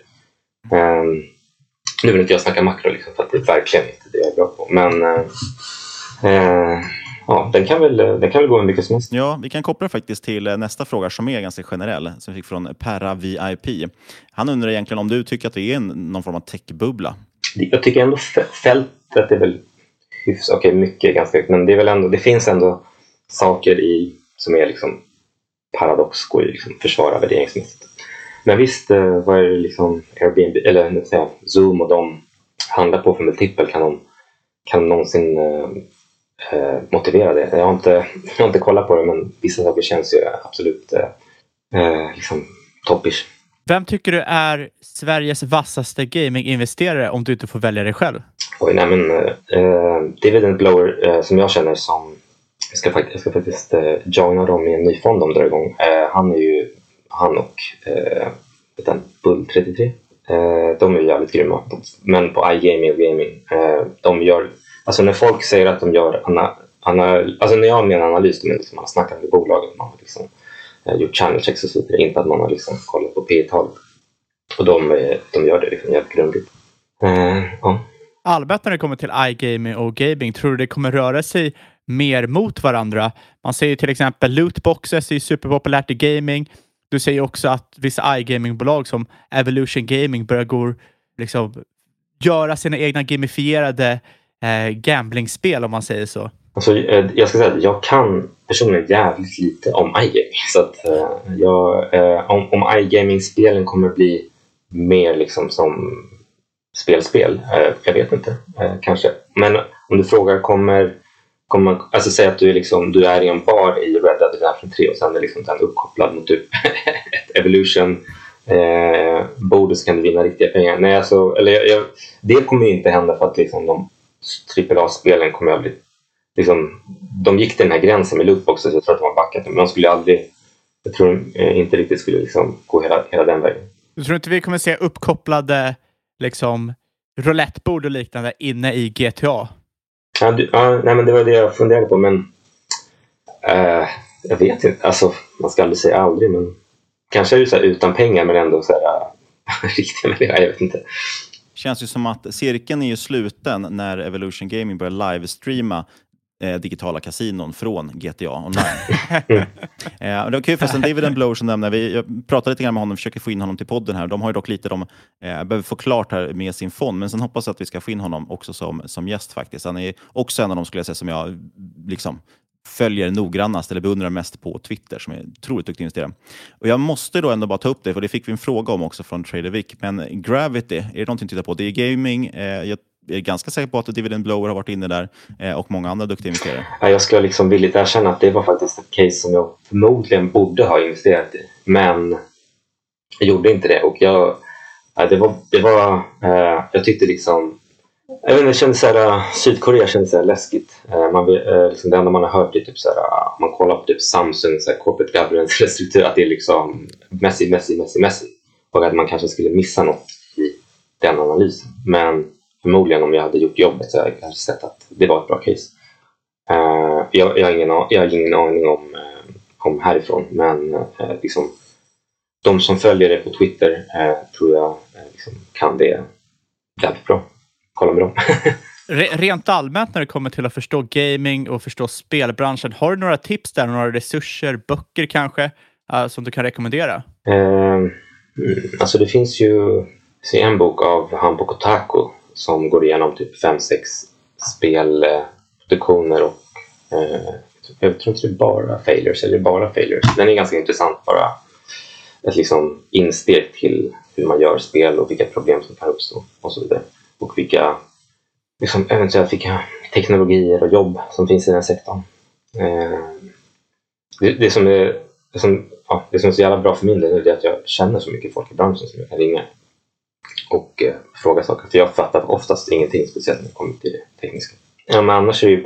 Nu vill inte jag snacka makro liksom, för att det är verkligen inte det jag är bra på. Men den kan väl gå en mycket som helst. Ja, vi kan koppla faktiskt till nästa fråga som är ganska generell, som vi fick från Perra VIP. Han undrar egentligen om du tycker att det är någon form av techbubbla. Jag tycker ändå fältet är väl hyfsat, mycket ganska, men det är väl ändå, det finns ändå saker i som är liksom paradox, går ju liksom försvara värderingsmässigt. Men visst, vad är det liksom Airbnb eller Zoom och de handlar på för multipel, kan de någonsin motivera det? Jag har inte kollat på det, men vissa saker känns ju absolut liksom toppish. Vem tycker du är Sveriges vassaste gaming-investerare om du inte får välja dig själv? Det är väl en blower som jag känner som jag ska faktiskt joina dem i en ny fond de drar igång. Han och Bull 33. De är jävligt grymma. Men på iGaming och gaming, de gör, alltså när folk säger att de gör alltså när jag menar analys, men liksom man har snackat med bolaget, man har liksom gjort channel checks och så vidare, inte att man har liksom kollat på P-tal. Och de gör det liksom jävligt grundligt. Allmänt när det kommer till iGaming och gaming, tror du det kommer röra sig mer mot varandra. Man säger till exempel lootboxes är superpopulärt i gaming. Du säger också att vissa iGaming-bolag som Evolution Gaming börjar göra sina egna gamifierade gamblingspel, om man säger så. Alltså, jag ska säga att jag kan personligen jävligt lite om iGaming. Så att om iGaming-spelen kommer bli mer liksom som spel, jag vet inte, kanske. Men om du frågar kommer alltså säg att du är i en bar i Red Dead Redemption 3 och sen är liksom den uppkopplad mot typ ett Evolution bord, så kan du vinna riktiga pengar. Nej, alltså, det kommer ju inte hända, för att liksom de AAA-spelen kommer att bli liksom, de gick till den här gränsen med lootboxes. Jag tror att de har backat, men de skulle aldrig, jag tror inte riktigt skulle liksom gå hela den vägen. Du tror inte vi kommer se uppkopplade liksom roulettebord och liknande inne i GTA? Nej, men det var det jag funderade på, men jag vet inte, alltså man ska aldrig säga aldrig, men kanske är det så här utan pengar, men ändå så här riktiga människor, jag vet inte. Känns ju som att cirkeln är ju sluten när Evolution Gaming börjar livestreama digitala kasinon från GTA online. Det var kul förresten, David Blower som nämnde, jag pratade lite grann med honom, försöker få in honom till podden här. De har ju dock lite, behöver få klart här med sin fond, men sen hoppas jag att vi ska få in honom också som gäst faktiskt. Han är också en av dem, skulle jag säga, som jag liksom följer noggrannast eller beundrar mest på Twitter, som är otroligt duktig investerare. Och jag måste då ändå bara ta upp det, för det fick vi en fråga om också från Trader Vic. Men Gravity, är det någonting att titta på? Det är gaming, jag är ganska säker på att Dividend Blower har varit inne där och många andra duktiga investerare. Jag ska liksom villigt erkänna att det var faktiskt ett case som jag förmodligen borde ha investerat i, men jag gjorde inte det. Och jag tyckte liksom, jag vet inte, det kändes såhär, Sydkorea kändes såhär läskigt. Liksom det enda man har hört är typ såhär, man kollar på typ Samsung såhär, corporate governance struktur, att det är liksom messy. Och att man kanske skulle missa något i den analysen. Men förmodligen om jag hade gjort jobbet så hade jag kanske sett att det var ett bra case. Jag har ingen aning om härifrån, men liksom, de som följer det på Twitter tror jag liksom kan det jävligt bra. Kolla med dem. Rent allmänt när det kommer till att förstå gaming och förstå spelbranschen, har du några tips där, några resurser, böcker kanske, som du kan rekommendera? Alltså det finns ju en bok av han på Kotaku som går igenom typ 5-6 spelproduktioner och jag tror inte det är bara failures, eller bara failures. Den är ganska intressant, bara ett liksom insteg till hur man gör spel och vilka problem som kan uppstå och så vidare. Och vilka liksom, eventuellt vilka teknologier och jobb som finns i den sektorn. Det som är så jävla bra för min del är att jag känner så mycket folk i branschen som jag kan ringa och fråga saker. För jag fattar oftast ingenting, speciellt när det kommer till det tekniska. Ja, men annars är det ju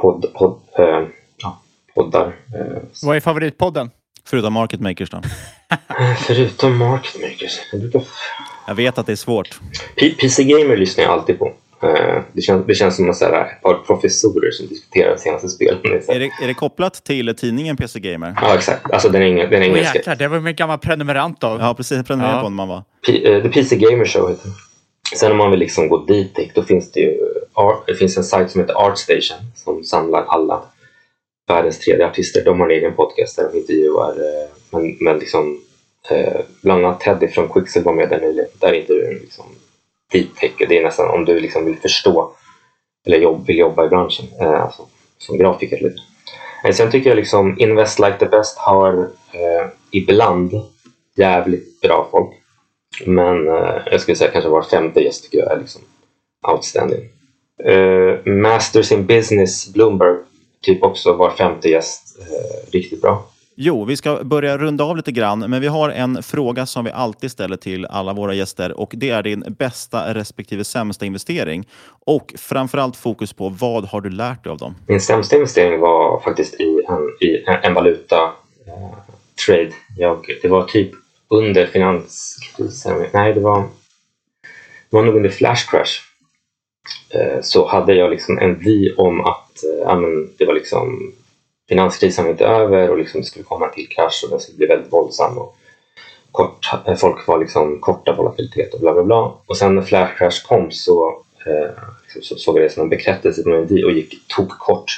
poddar. Vad är favoritpodden? Förutom Market Makers då? Förutom Market Makers? Jag vet att det är svårt. PC Gamer lyssnar jag alltid på. Det känns som ett par professorer som diskuterar senaste spelen. Är det kopplat till tidningen PC Gamer? Ja, exakt. Alltså den är engelska. Jäklar, det var en gammal prenumerant av. Ja, precis. Jag prenumererade på när man var. The PC Gamer Show heter det. Sen om man vill liksom gå dit, då finns det ju det finns en sajt som heter ArtStation som samlar alla världens 3D-artister. De har en egen podcast där de intervjuar men liksom bland annat Teddy från Quixel var med där nyligen. Där intervjuar liksom deep tech. Det är nästan om du liksom vill förstå eller vill jobba i branschen, alltså som grafiker lite. Sen tycker jag liksom Invest Like the Best har ibland jävligt bra folk. Men jag skulle säga kanske var 5:e gäst tycker jag är liksom outstanding. Masters in Business Bloomberg typ också var 5:e gäst riktigt bra. Jo, vi ska börja runda av lite grann, men vi har en fråga som vi alltid ställer till alla våra gäster och det är din bästa respektive sämsta investering och framförallt fokus på vad har du lärt dig av dem? Min sämsta investering var faktiskt i en valuta trade. Det var typ under finanskrisen. Nej, det var nog under flash crash. Så hade jag liksom en vy om att det var liksom finanskrisen var inte över och liksom det skulle komma till krasch och den skulle bli väldigt våldsam och folk var liksom korta volatilitet och bla bla bla. Och sen när flash crash kom så såg jag det som en bekräftelse på min vy och tog kort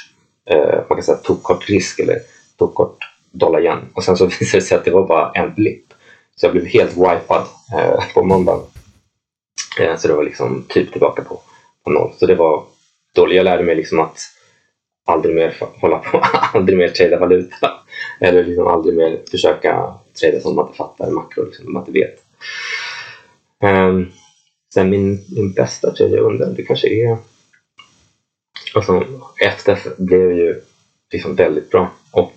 man kan säga tokkort-risk eller tokkort dollar yen. Och sen så visade det sig att det var bara en blipp. Så jag blev helt wipad på måndagen. Så det var liksom typ tillbaka på noll. Så det var dåligt. Jag lärde mig liksom att aldrig mer hålla på, aldrig mer trada valuta. Eller liksom aldrig mer försöka trada som man inte fattar makro, liksom, som man inte vet. Sen min bästa trade jag undrar, det kanske är... Alltså, FTF blev ju liksom väldigt bra. Och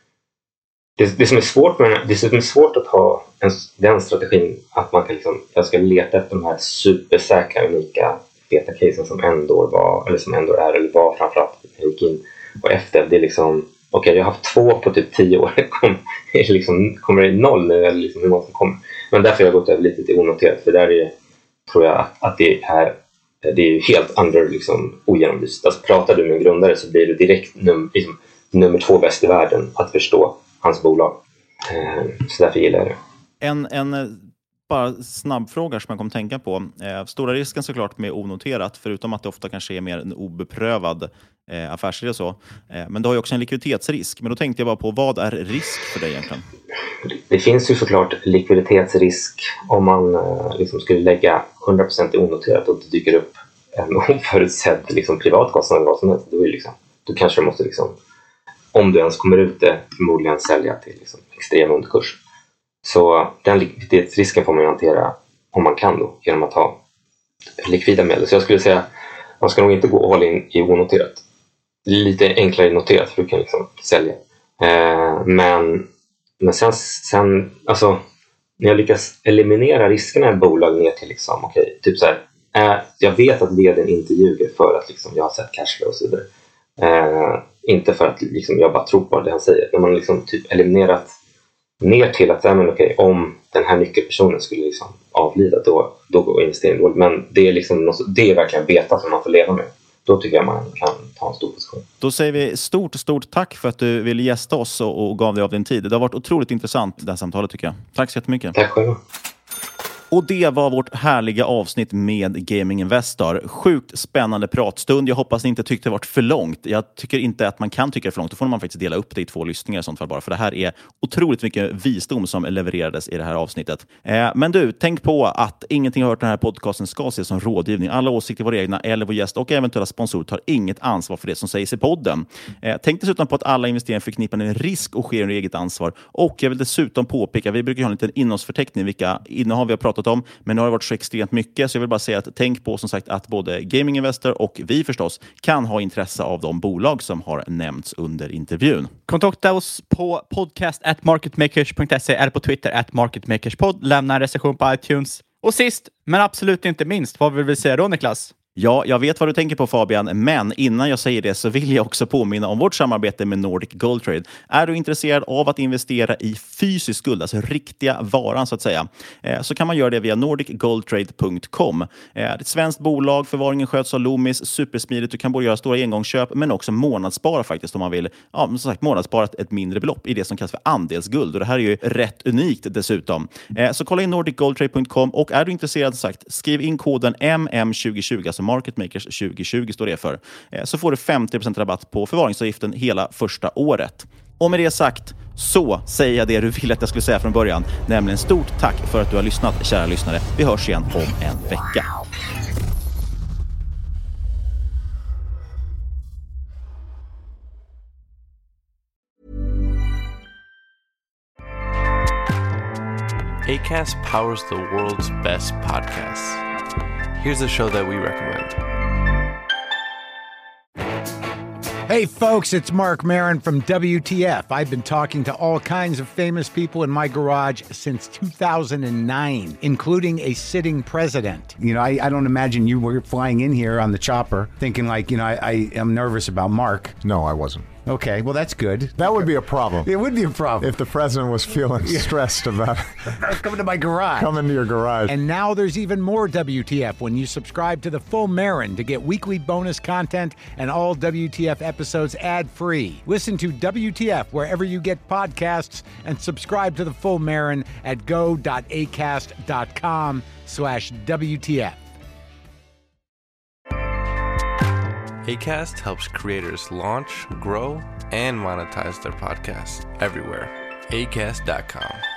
det som är svårt med det som är svårt att ha den strategin att man kan liksom, jag ska leta efter de här supersäkra, unika feta casen som ändå var, eller som ändå är, eller var framförallt jag gick in och efter. Det är liksom, okej, jag har haft 2 på typ 10 år. Kommer det 0 nu, eller liksom hur många som kommer? Men därför har jag gått över lite till onoterat, för där är, tror jag att det är helt under liksom ogenomlyst. Alltså pratar du med en grundare så blir du direkt nummer 2 bäst i världen att förstå hans bolag. Så därför gillar jag det. En bara snabb fråga som jag kom tänka på. Stora risken såklart med onoterat, förutom att det ofta kanske är mer en obeprövad affärsidé och så. Men det har ju också en likviditetsrisk. Men då tänkte jag bara på, vad är risk för dig egentligen? Det finns ju såklart likviditetsrisk om man liksom skulle lägga 100% i onoterat och det dyker upp en oförutsedd liksom privatkostnad eller vad som helst. Då kanske du måste liksom, om du ens kommer ut det, förmodligen sälja till liksom extrem underkurs. Så den likviditetsrisken får man ju hantera om man kan då, genom att ha likvida medel. Så jag skulle säga, man ska nog inte gå all in i onoterat. Lite enklare noterat, för du kan liksom sälja. Men sen alltså, när jag lyckas eliminera riskerna i ett bolag ner till liksom, okej, typ så här, jag vet att vdn inte ljuger för att liksom, jag har sett cashflow och så vidare. Inte för att liksom, jag bara tror på det han säger. När man liksom typ eliminerat ner till att om den här nyckelpersonen skulle liksom avlida, då går investeringen dåligt. Men det är liksom, det är verkligen veta som man får leva med. Då tycker jag man kan ta en stor position. Då säger vi stort tack för att du ville gästa oss och gav dig av din tid. Det har varit otroligt intressant det här samtalet, tycker jag. Tack så jättemycket. Tack själv. Och det var vårt härliga avsnitt med Gaming Investor. Sjukt spännande pratstund. Jag hoppas ni inte tyckte det var för långt. Jag tycker inte att man kan tycka det för långt. Då får man faktiskt dela upp det i 2 lyssningar i sånt fall bara. För det här är otroligt mycket visdom som levererades i det här avsnittet. Men du, tänk på att ingenting har hört den här podcasten ska ses som rådgivning. Alla åsikter våra egna eller vår gäst och eventuella sponsorer tar inget ansvar för det som sägs i podden. Tänk dessutom på att alla investeringar förknippar med en risk och sker under eget ansvar. Och jag vill dessutom påpeka, vi brukar ha en liten innehållsförteckning vilka innehav vi har pratat om, men nu har det varit så extremt mycket, så jag vill bara säga att tänk på som sagt att både Gaming Investor och vi förstås kan ha intresse av de bolag som har nämnts under intervjun. Kontakta oss på podcast@marketmakers.se eller på Twitter @marketmakerspod. Lämna en recension på iTunes. Och sist, men absolut inte minst, vad vill vi säga då, Niklas? Ja, jag vet vad du tänker på, Fabian, men innan jag säger det så vill jag också påminna om vårt samarbete med Nordic Gold Trade. Är du intresserad av att investera i fysisk guld, alltså riktiga varan så att säga, så kan man göra det via nordicgoldtrade.com. Det är ett svenskt bolag, förvaringen sköts av Loomis, supersmidigt. Du kan både göra stora engångsköp men också månadsspara faktiskt om man vill. Ja, som sagt, månadsspara ett mindre belopp i det som kallas för andelsguld. Och det här är ju rätt unikt dessutom. Så kolla in nordicgoldtrade.com och är du intresserad, sagt, skriv in koden MM2020, alltså Market Makers 2020 står det för. Så får du 50% rabatt på förvaringsavgiften hela första året. Och med det sagt så säger jag det du ville att jag skulle säga från början. Nämligen stort tack för att du har lyssnat, kära lyssnare. Vi hörs igen om en vecka. Acast powers the world's best podcasts. Here's a show that we recommend. Hey folks, it's Mark Maron from WTF. I've been talking to all kinds of famous people in my garage since 2009, including a sitting president. You know, I don't imagine you were flying in here on the chopper thinking like, you know, I am nervous about Mark. No, I wasn't. Okay, well, that's good. That would be a problem. It would be a problem. If the president was feeling stressed about coming to my garage. Come into your garage. And now there's even more WTF when you subscribe to the Full Marin to get weekly bonus content and all WTF episodes ad-free. Listen to WTF wherever you get podcasts and subscribe to the Full Marin at go.acast.com/WTF. Acast helps creators launch, grow, and monetize their podcasts everywhere. Acast.com.